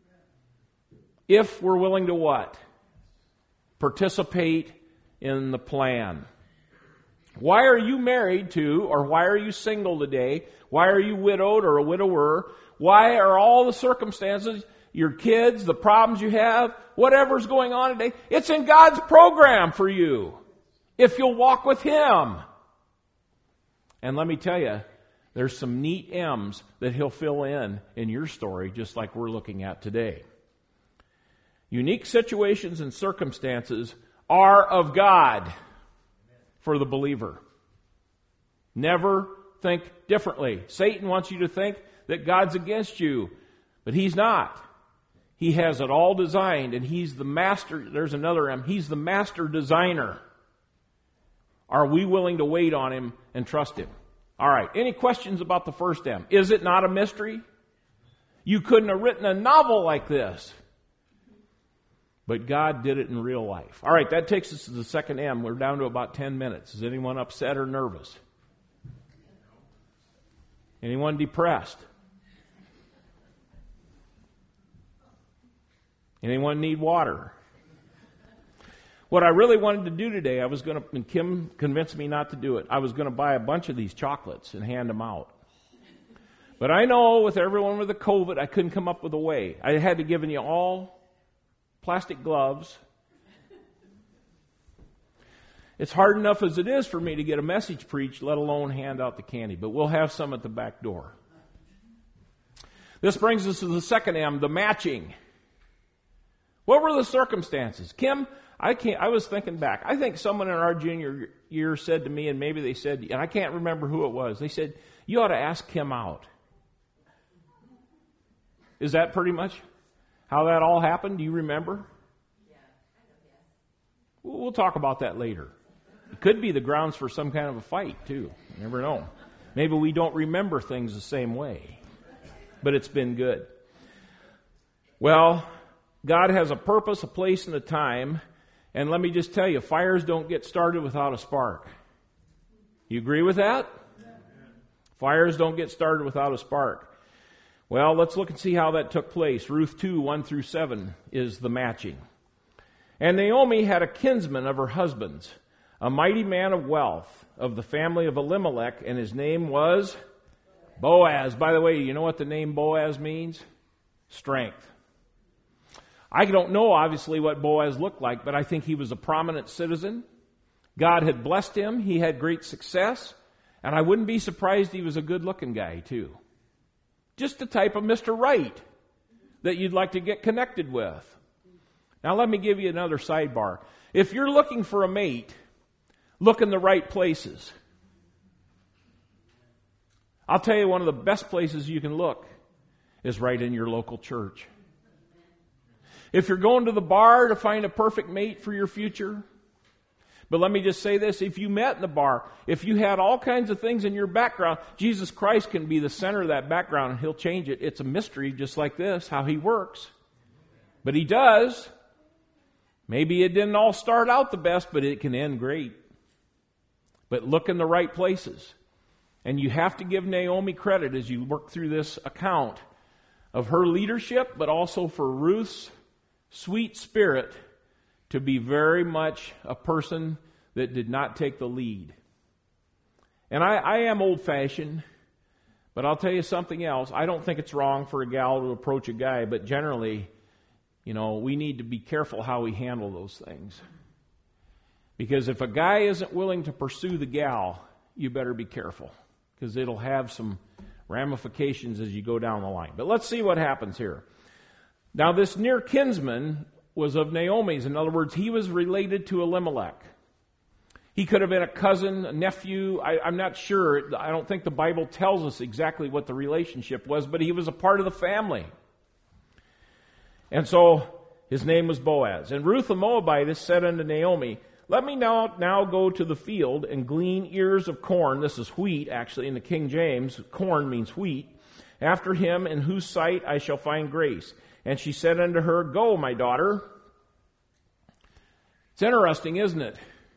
If we're willing to what? Participate in the plan. Why are you married to, or why are you single today? Why are you widowed or a widower? Why are all the circumstances, your kids, the problems you have, whatever's going on today, it's in God's program for you, if you'll walk with Him. And let me tell you, there's some neat M's that He'll fill in your story, just like we're looking at today. Unique situations and circumstances are of God for the believer. Never think differently. Satan wants you to think that God's against you, but He's not. He has it all designed, and He's the master. There's another M. He's the master designer. Are we willing to wait on Him and trust Him? All right, any questions about the first M? Is it not a mystery? You couldn't have written a novel like this. But God did it in real life. All right, that takes us to the second M. We're down to about 10 minutes. Is anyone upset or nervous? Anyone depressed? Anyone need water? What I really wanted to do today, and Kim convinced me not to do it, I was going to buy a bunch of these chocolates and hand them out. But I know with everyone with the COVID, I couldn't come up with a way. I had to give you all plastic gloves. It's hard enough as it is for me to get a message preached, let alone hand out the candy. But we'll have some at the back door. This brings us to the second M, the matching. What were the circumstances? Kim, I was thinking back. I think someone in our junior year said to me, and maybe they said, and I can't remember who it was, they said, you ought to ask Kim out. Is that pretty much how that all happened? Do you remember? Yeah, kind of, yes. We'll talk about that later. It could be the grounds for some kind of a fight, too. You never know. Maybe we don't remember things the same way. But it's been good. Well, God has a purpose, a place, and a time. And let me just tell you, fires don't get started without a spark. You agree with that? Fires don't get started without a spark. Well, let's look and see how that took place. Ruth 2, 1 through 7 is the matching. And Naomi had a kinsman of her husband's, a mighty man of wealth, of the family of Elimelech, and his name was Boaz. By the way, you know what the name Boaz means? Strength. I don't know, obviously, what Boaz looked like, but I think he was a prominent citizen. God had blessed him. He had great success. And I wouldn't be surprised he was a good-looking guy, too. Just the type of Mr. Right that you'd like to get connected with. Now, let me give you another sidebar. If you're looking for a mate, look in the right places. I'll tell you, one of the best places you can look is right in your local church. If you're going to the bar to find a perfect mate for your future, but let me just say this, if you met in the bar, if you had all kinds of things in your background, Jesus Christ can be the center of that background and He'll change it. It's a mystery just like this, how He works. But He does. Maybe it didn't all start out the best, but it can end great. But look in the right places. And you have to give Naomi credit as you work through this account of her leadership, but also for Ruth's sweet spirit to be very much a person that did not take the lead. And I am old-fashioned, but I'll tell you something else. I don't think it's wrong for a gal to approach a guy, but generally, we need to be careful how we handle those things. Because if a guy isn't willing to pursue the gal, you better be careful, because it'll have some ramifications as you go down the line. But let's see what happens here. Now, this near kinsman was of Naomi's. In other words, he was related to Elimelech. He could have been a cousin, a nephew. I'm not sure. I don't think the Bible tells us exactly what the relationship was, but he was a part of the family. And so his name was Boaz. And Ruth the Moabitess said unto Naomi, let me now go to the field and glean ears of corn. This is wheat, actually, in the King James. Corn means wheat. After him, in whose sight I shall find grace. And she said unto her, go, my daughter. It's interesting, isn't it?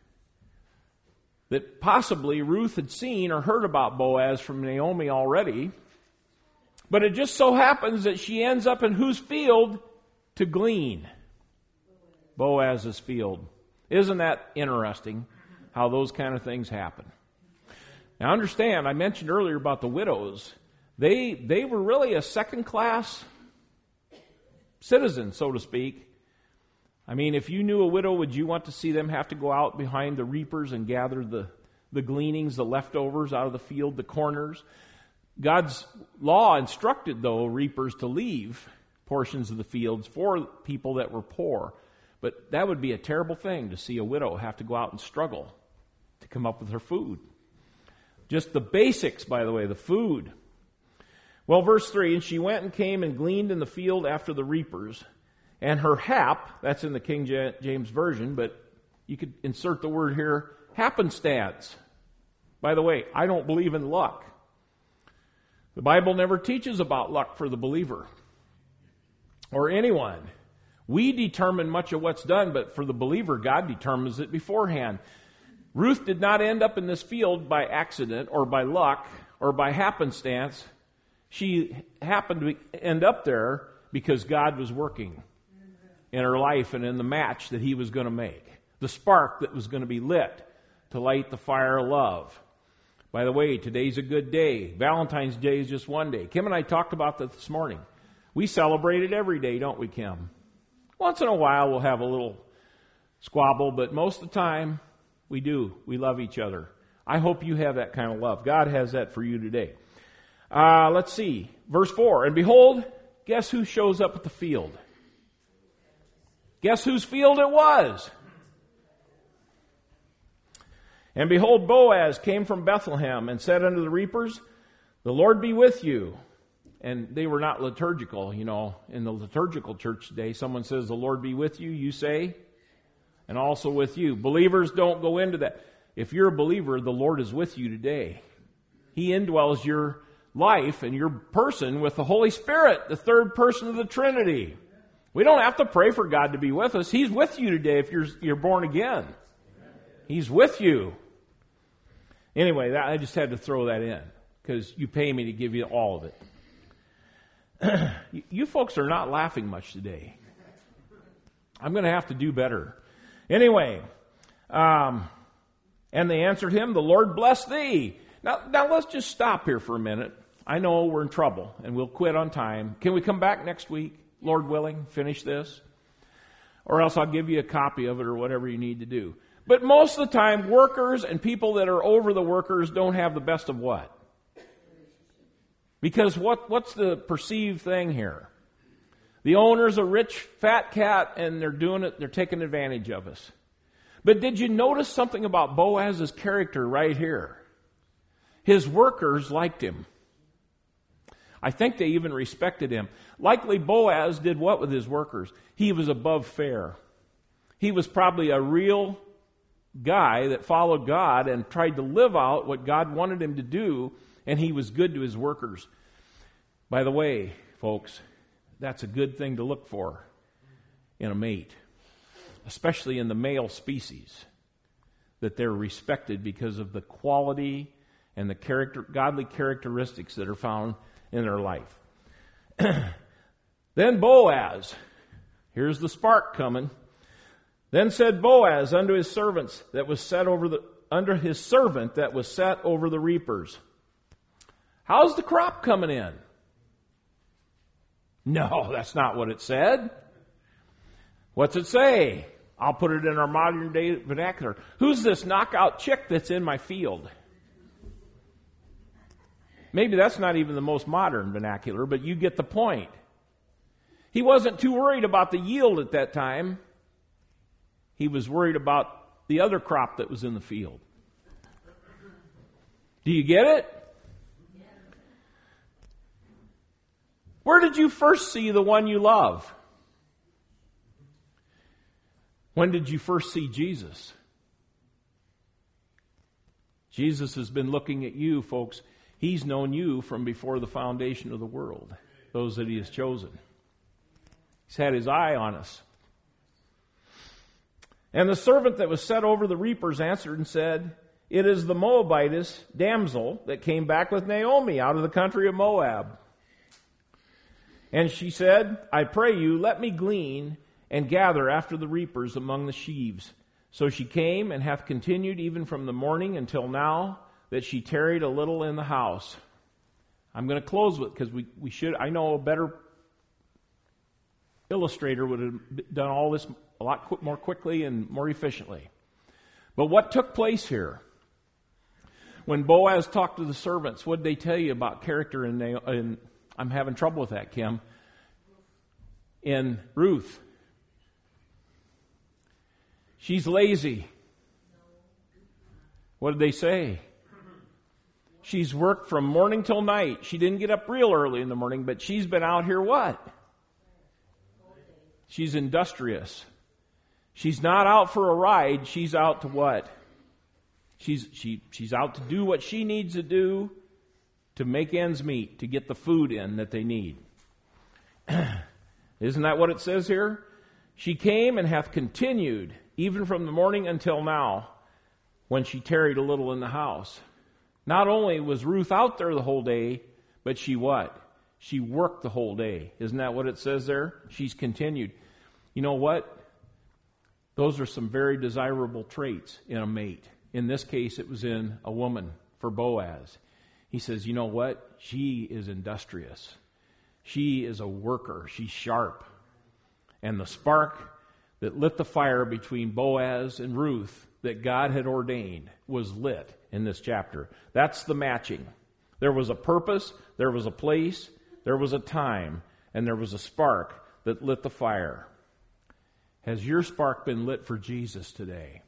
That possibly Ruth had seen or heard about Boaz from Naomi already. But it just so happens that she ends up in whose field? To glean. Boaz's field. Isn't that interesting? how those kind of things happen. Now understand, I mentioned earlier about the widows. They were really a second-class citizen, so to speak. I mean, if you knew a widow, would you want to see them have to go out behind the reapers and gather the gleanings, the leftovers out of the field, the corners? God's law instructed, though, reapers to leave portions of the fields for people that were poor. But that would be a terrible thing to see a widow have to go out and struggle to come up with her food. Just the basics, by the way, the food. Well, verse 3, and she went and came and gleaned in the field after the reapers, and her hap, that's in the King James Version, but you could insert the word here, happenstance. By the way, I don't believe in luck. The Bible never teaches about luck for the believer or anyone. We determine much of what's done, but for the believer, God determines it beforehand. Ruth did not end up in this field by accident or by luck or by happenstance. She happened to end up there because God was working in her life and in the match that He was going to make. The spark that was going to be lit to light the fire of love. By the way, today's a good day. Valentine's Day is just one day. Kim and I talked about that this morning. We celebrate it every day, don't we, Kim? Once in a while we'll have a little squabble, but most of the time we do. We love each other. I hope you have that kind of love. God has that for you today. Let's see. Verse 4. And behold, guess who shows up at the field? Guess whose field it was? And behold, Boaz came from Bethlehem and said unto the reapers, the Lord be with you. And they were not liturgical, you know. In the liturgical church today, someone says, the Lord be with you, you say, and also with you. Believers don't go into that. If you're a believer, the Lord is with you today. He indwells your life and your person with the Holy Spirit, the third person of the Trinity. We don't have to pray for God to be with us. He's with you today if you're born again. He's with you. Anyway, I just had to throw that in because you pay me to give you all of it. You folks are not laughing much today. I'm going to have to do better. Anyway, and they answered him, the Lord bless thee. Now let's just stop here for a minute. I know we're in trouble and we'll quit on time. Can we come back next week, Lord willing, finish this? Or else I'll give you a copy of it or whatever you need to do. But most of the time, workers and people that are over the workers don't have the best of what? Because what's the perceived thing here? The owner's a rich fat cat and they're taking advantage of us. But did you notice something about Boaz's character right here? His workers liked him. I think they even respected him. Likely Boaz did what with his workers? He was above fair. He was probably a real guy that followed God and tried to live out what God wanted him to do, and he was good to his workers. By the way, folks, that's a good thing to look for in a mate, especially in the male species, that they're respected because of the quality and the godly characteristics that are found in their life. Then Boaz, here's the spark coming. Then said Boaz unto his servants that was set over the reapers, how's the crop coming in? No, that's not what it said. What's it say? I'll put it in our modern day vernacular. Who's this knockout chick that's in my field? Maybe that's not even the most modern vernacular, but you get the point. He wasn't too worried about the yield at that time. He was worried about the other crop that was in the field. Do you get it? Where did you first see the one you love? When did you first see Jesus? Jesus has been looking at you, folks. He's known you from before the foundation of the world, those that He has chosen. He's had His eye on us. And the servant that was set over the reapers answered and said, it is the Moabitess damsel that came back with Naomi out of the country of Moab. And she said, I pray you, let me glean and gather after the reapers among the sheaves. So she came and hath continued even from the morning until now, that she tarried a little in the house. I'm going to close with, because we should, I know a better illustrator would have done all this a lot more quickly and more efficiently. But what took place here? When Boaz talked to the servants, what did they tell you about character in I'm having trouble with that, Kim. In Ruth. She's lazy. What did they say? She's worked from morning till night. She didn't get up real early in the morning, but she's been out here what? She's industrious. She's not out for a ride. She's out to what? She's out to do what she needs to do to make ends meet, to get the food in that they need. Isn't that what it says here? She came and hath continued, even from the morning until now, when she tarried a little in the house. Not only was Ruth out there the whole day, but she what? She worked the whole day. Isn't that what it says there? She's continued. You know what? Those are some very desirable traits in a mate. In this case, it was in a woman for Boaz. He says, you know what? She is industrious. She is a worker. She's sharp. And the spark that lit the fire between Boaz and Ruth that God had ordained was lit in this chapter. That's the matching. There was a purpose, there was a place, there was a time, and there was a spark that lit the fire. Has your spark been lit for Jesus today?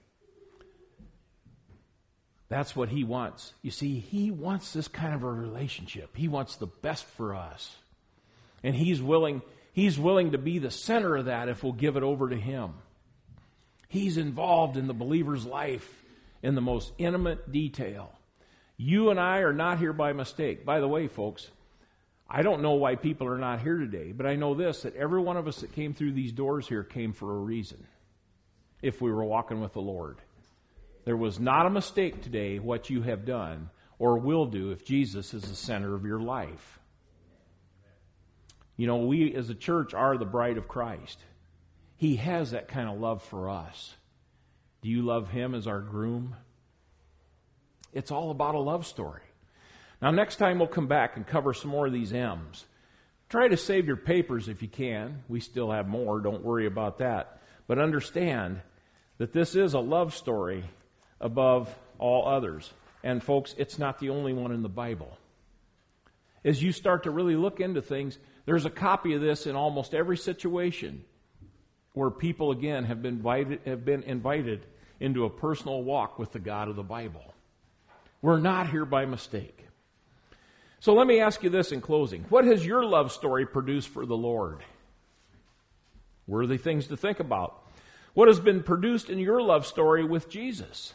That's what He wants. You see, He wants this kind of a relationship. He wants the best for us. And He's willing to be the center of that if we'll give it over to Him. He's involved in the believer's life in the most intimate detail. You and I are not here by mistake. By the way, folks, I don't know why people are not here today, but I know this, that every one of us that came through these doors here came for a reason, if we were walking with the Lord. There was not a mistake today what you have done or will do if Jesus is the center of your life. You know, we as a church are the bride of Christ. He has that kind of love for us. Do you love Him as our groom? It's all about a love story. Now, next time we'll come back and cover some more of these M's. Try to save your papers if you can. We still have more. Don't worry about that. But understand that this is a love story above all others. And folks, it's not the only one in the Bible. As you start to really look into things, there's a copy of this in almost every situation where people, again, have been invited into a personal walk with the God of the Bible. We're not here by mistake. So let me ask you this in closing. What has your love story produced for the Lord? Worthy things to think about. What has been produced in your love story with Jesus?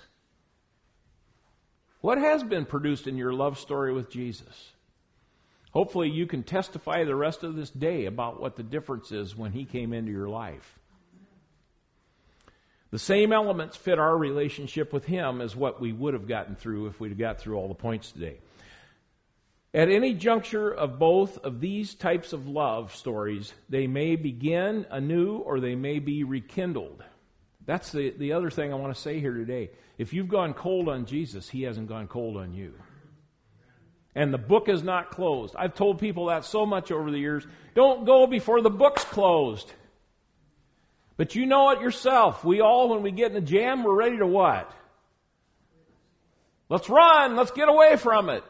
What has been produced in your love story with Jesus? Hopefully you can testify the rest of this day about what the difference is when He came into your life. The same elements fit our relationship with Him as what we would have gotten through if we'd got through all the points today. At any juncture of both of these types of love stories, they may begin anew or they may be rekindled. That's the other thing I want to say here today. If you've gone cold on Jesus, He hasn't gone cold on you. And the book is not closed. I've told people that so much over the years. Don't go before the book's closed. But you know it yourself. We all, when we get in a jam, we're ready to what? Let's run. Let's get away from it.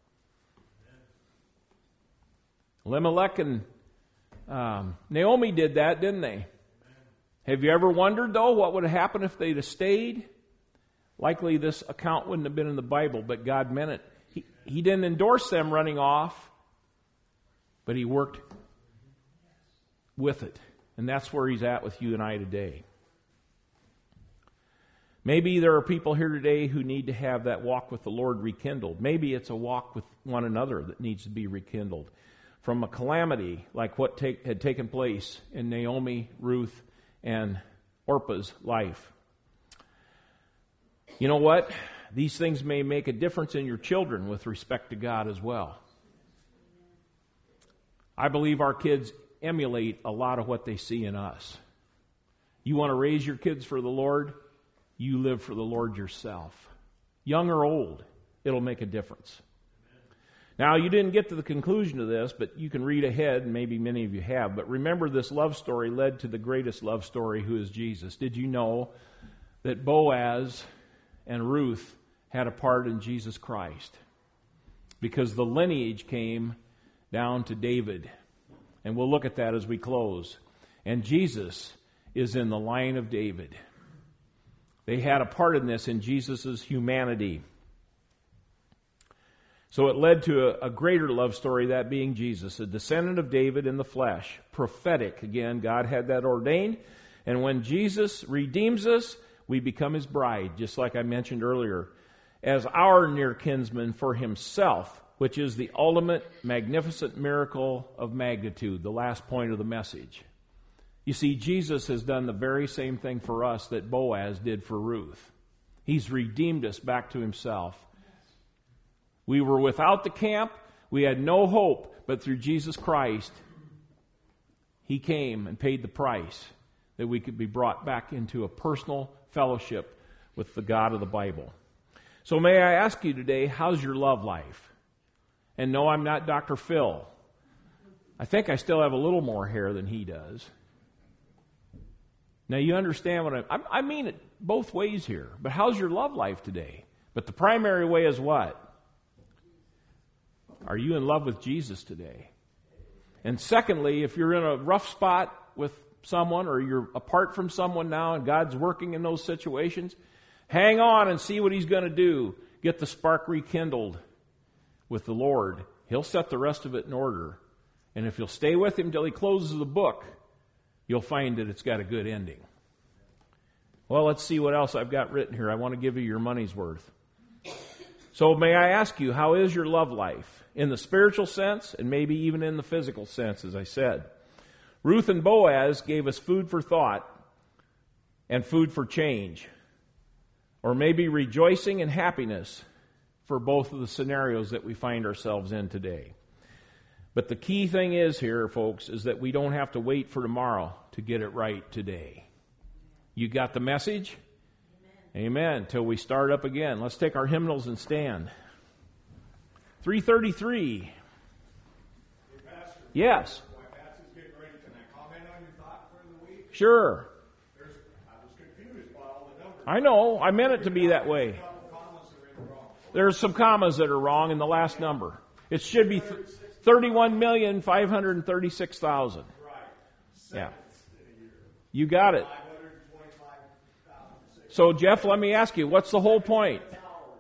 Elimelech and Naomi did that, didn't they? Have you ever wondered, though, what would have happened if they'd have stayed? Likely this account wouldn't have been in the Bible, but God meant it. He didn't endorse them running off, but He worked with it. And that's where He's at with you and I today. Maybe there are people here today who need to have that walk with the Lord rekindled. Maybe it's a walk with one another that needs to be rekindled. From a calamity like what had taken place in Naomi, Ruth, and Orpah's life. You know what? These things may make a difference in your children with respect to God as well. I believe our kids emulate a lot of what they see in us. You want to raise your kids for the Lord? you live for the Lord yourself. Young or old, it'll make a difference. Now, you didn't get to the conclusion of this, but you can read ahead, and maybe many of you have. But remember, this love story led to the greatest love story, who is Jesus. Did you know that Boaz and Ruth had a part in Jesus Christ? Because the lineage came down to David. And we'll look at that as we close. And Jesus is in the line of David. They had a part in this in Jesus' humanity. So it led to a greater love story, that being Jesus, a descendant of David in the flesh. Prophetic, again, God had that ordained. And when Jesus redeems us, we become His bride, just like I mentioned earlier, as our near kinsman for Himself, which is the ultimate magnificent miracle of magnitude, the last point of the message. You see, Jesus has done the very same thing for us that Boaz did for Ruth. He's redeemed us back to Himself. We were without the camp. We had no hope, but through Jesus Christ, He came and paid the price that we could be brought back into a personal fellowship with the God of the Bible. So may I ask you today, how's your love life? And no, I'm not Dr. Phil. I think I still have a little more hair than he does. Now you understand what I mean it both ways here. But how's your love life today? But the primary way is what? Are you in love with Jesus today? And secondly, if you're in a rough spot with someone, or you're apart from someone now and God's working in those situations, hang on and see what He's going to do. Get the spark rekindled with the Lord. He'll set the rest of it in order. And if you'll stay with Him till He closes the book, you'll find that it's got a good ending. Well, let's see what else I've got written here. I want to give you your money's worth. So may I ask you, how is your love life? In the spiritual sense, and maybe even in the physical sense, as I said. Ruth and Boaz gave us food for thought and food for change. Or maybe rejoicing and happiness for both of the scenarios that we find ourselves in today. But the key thing is here, folks, is that we don't have to wait for tomorrow to get it right today. You got the message? Amen. Till we start up again. Let's take our hymnals and stand. 333. Hey, Pastor. Yes. While Patsy's getting ready, can I comment on your thought for the week? Sure. I was confused by all the numbers. I know. I meant it to be that way. A couple commas are in wrong. There's some commas that are wrong in the last number. It should be 31,536,000. Right. Yeah. You got it. 525,000. So, Jeff, let me ask you, what's the whole point? Yeah.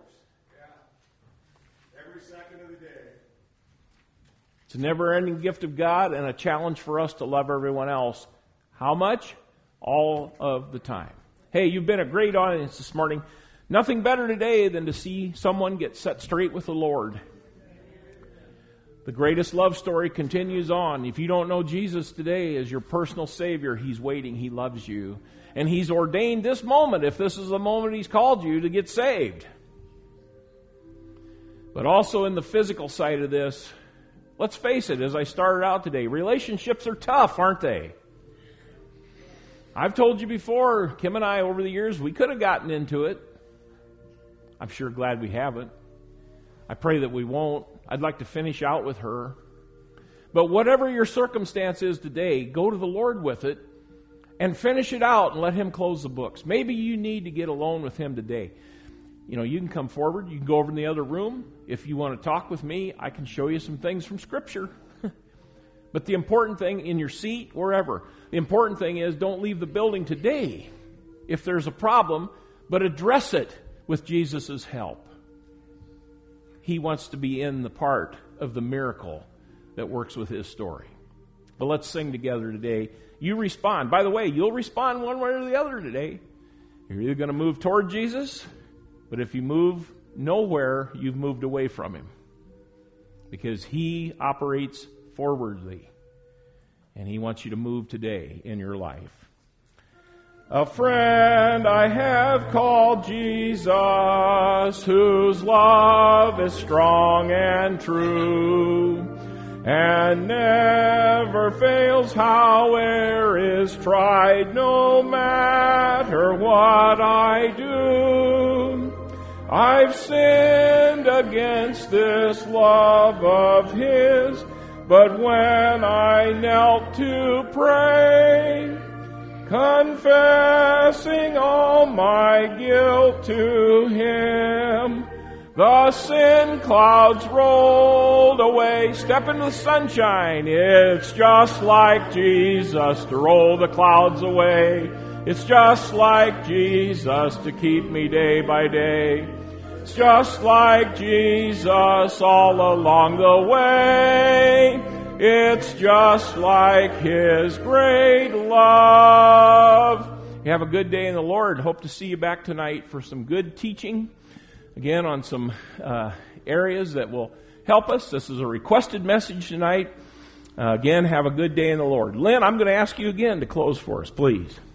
Every second of the day. It's a never-ending gift of God and a challenge for us to love everyone else. How much? All of the time. Hey, you've been a great audience this morning. Nothing better today than to see someone get set straight with the Lord. The greatest love story continues on. If you don't know Jesus today as your personal Savior, He's waiting. He loves you. And He's ordained this moment, if this is the moment He's called you, to get saved. But also in the physical side of this, let's face it, as I started out today, relationships are tough, aren't they? I've told you before, Kim and I, over the years, we could have gotten into it. I'm sure glad we haven't. I pray that we won't. I'd like to finish out with her. But whatever your circumstance is today, go to the Lord with it and finish it out and let Him close the books. Maybe you need to get alone with Him today. You know, you can come forward. You can go over in the other room. If you want to talk with me, I can show you some things from Scripture. But the important thing, in your seat, wherever, the important thing is don't leave the building today if there's a problem, but address it with Jesus' help. He wants to be in the part of the miracle that works with His story. But let's sing together today. You respond. By the way, you'll respond one way or the other today. You're either going to move toward Jesus, but if you move nowhere, you've moved away from Him. Because He operates forwardly. And He wants you to move today in your life. A friend I have called Jesus, whose love is strong and true. and never fails, howe'er is tried, no matter what I do. I've sinned against this love of His, but when I knelt to pray, confessing all my guilt to Him, the sin clouds rolled away. Step into the sunshine. It's just like Jesus to roll the clouds away. It's just like Jesus to keep me day by day. It's just like Jesus all along the way. It's just like His great love. You have a good day in the Lord. Hope to see you back tonight for some good teaching. Again, on some areas that will help us. This is a requested message tonight. Again, have a good day in the Lord. Lynn, I'm going to ask you again to close for us, please.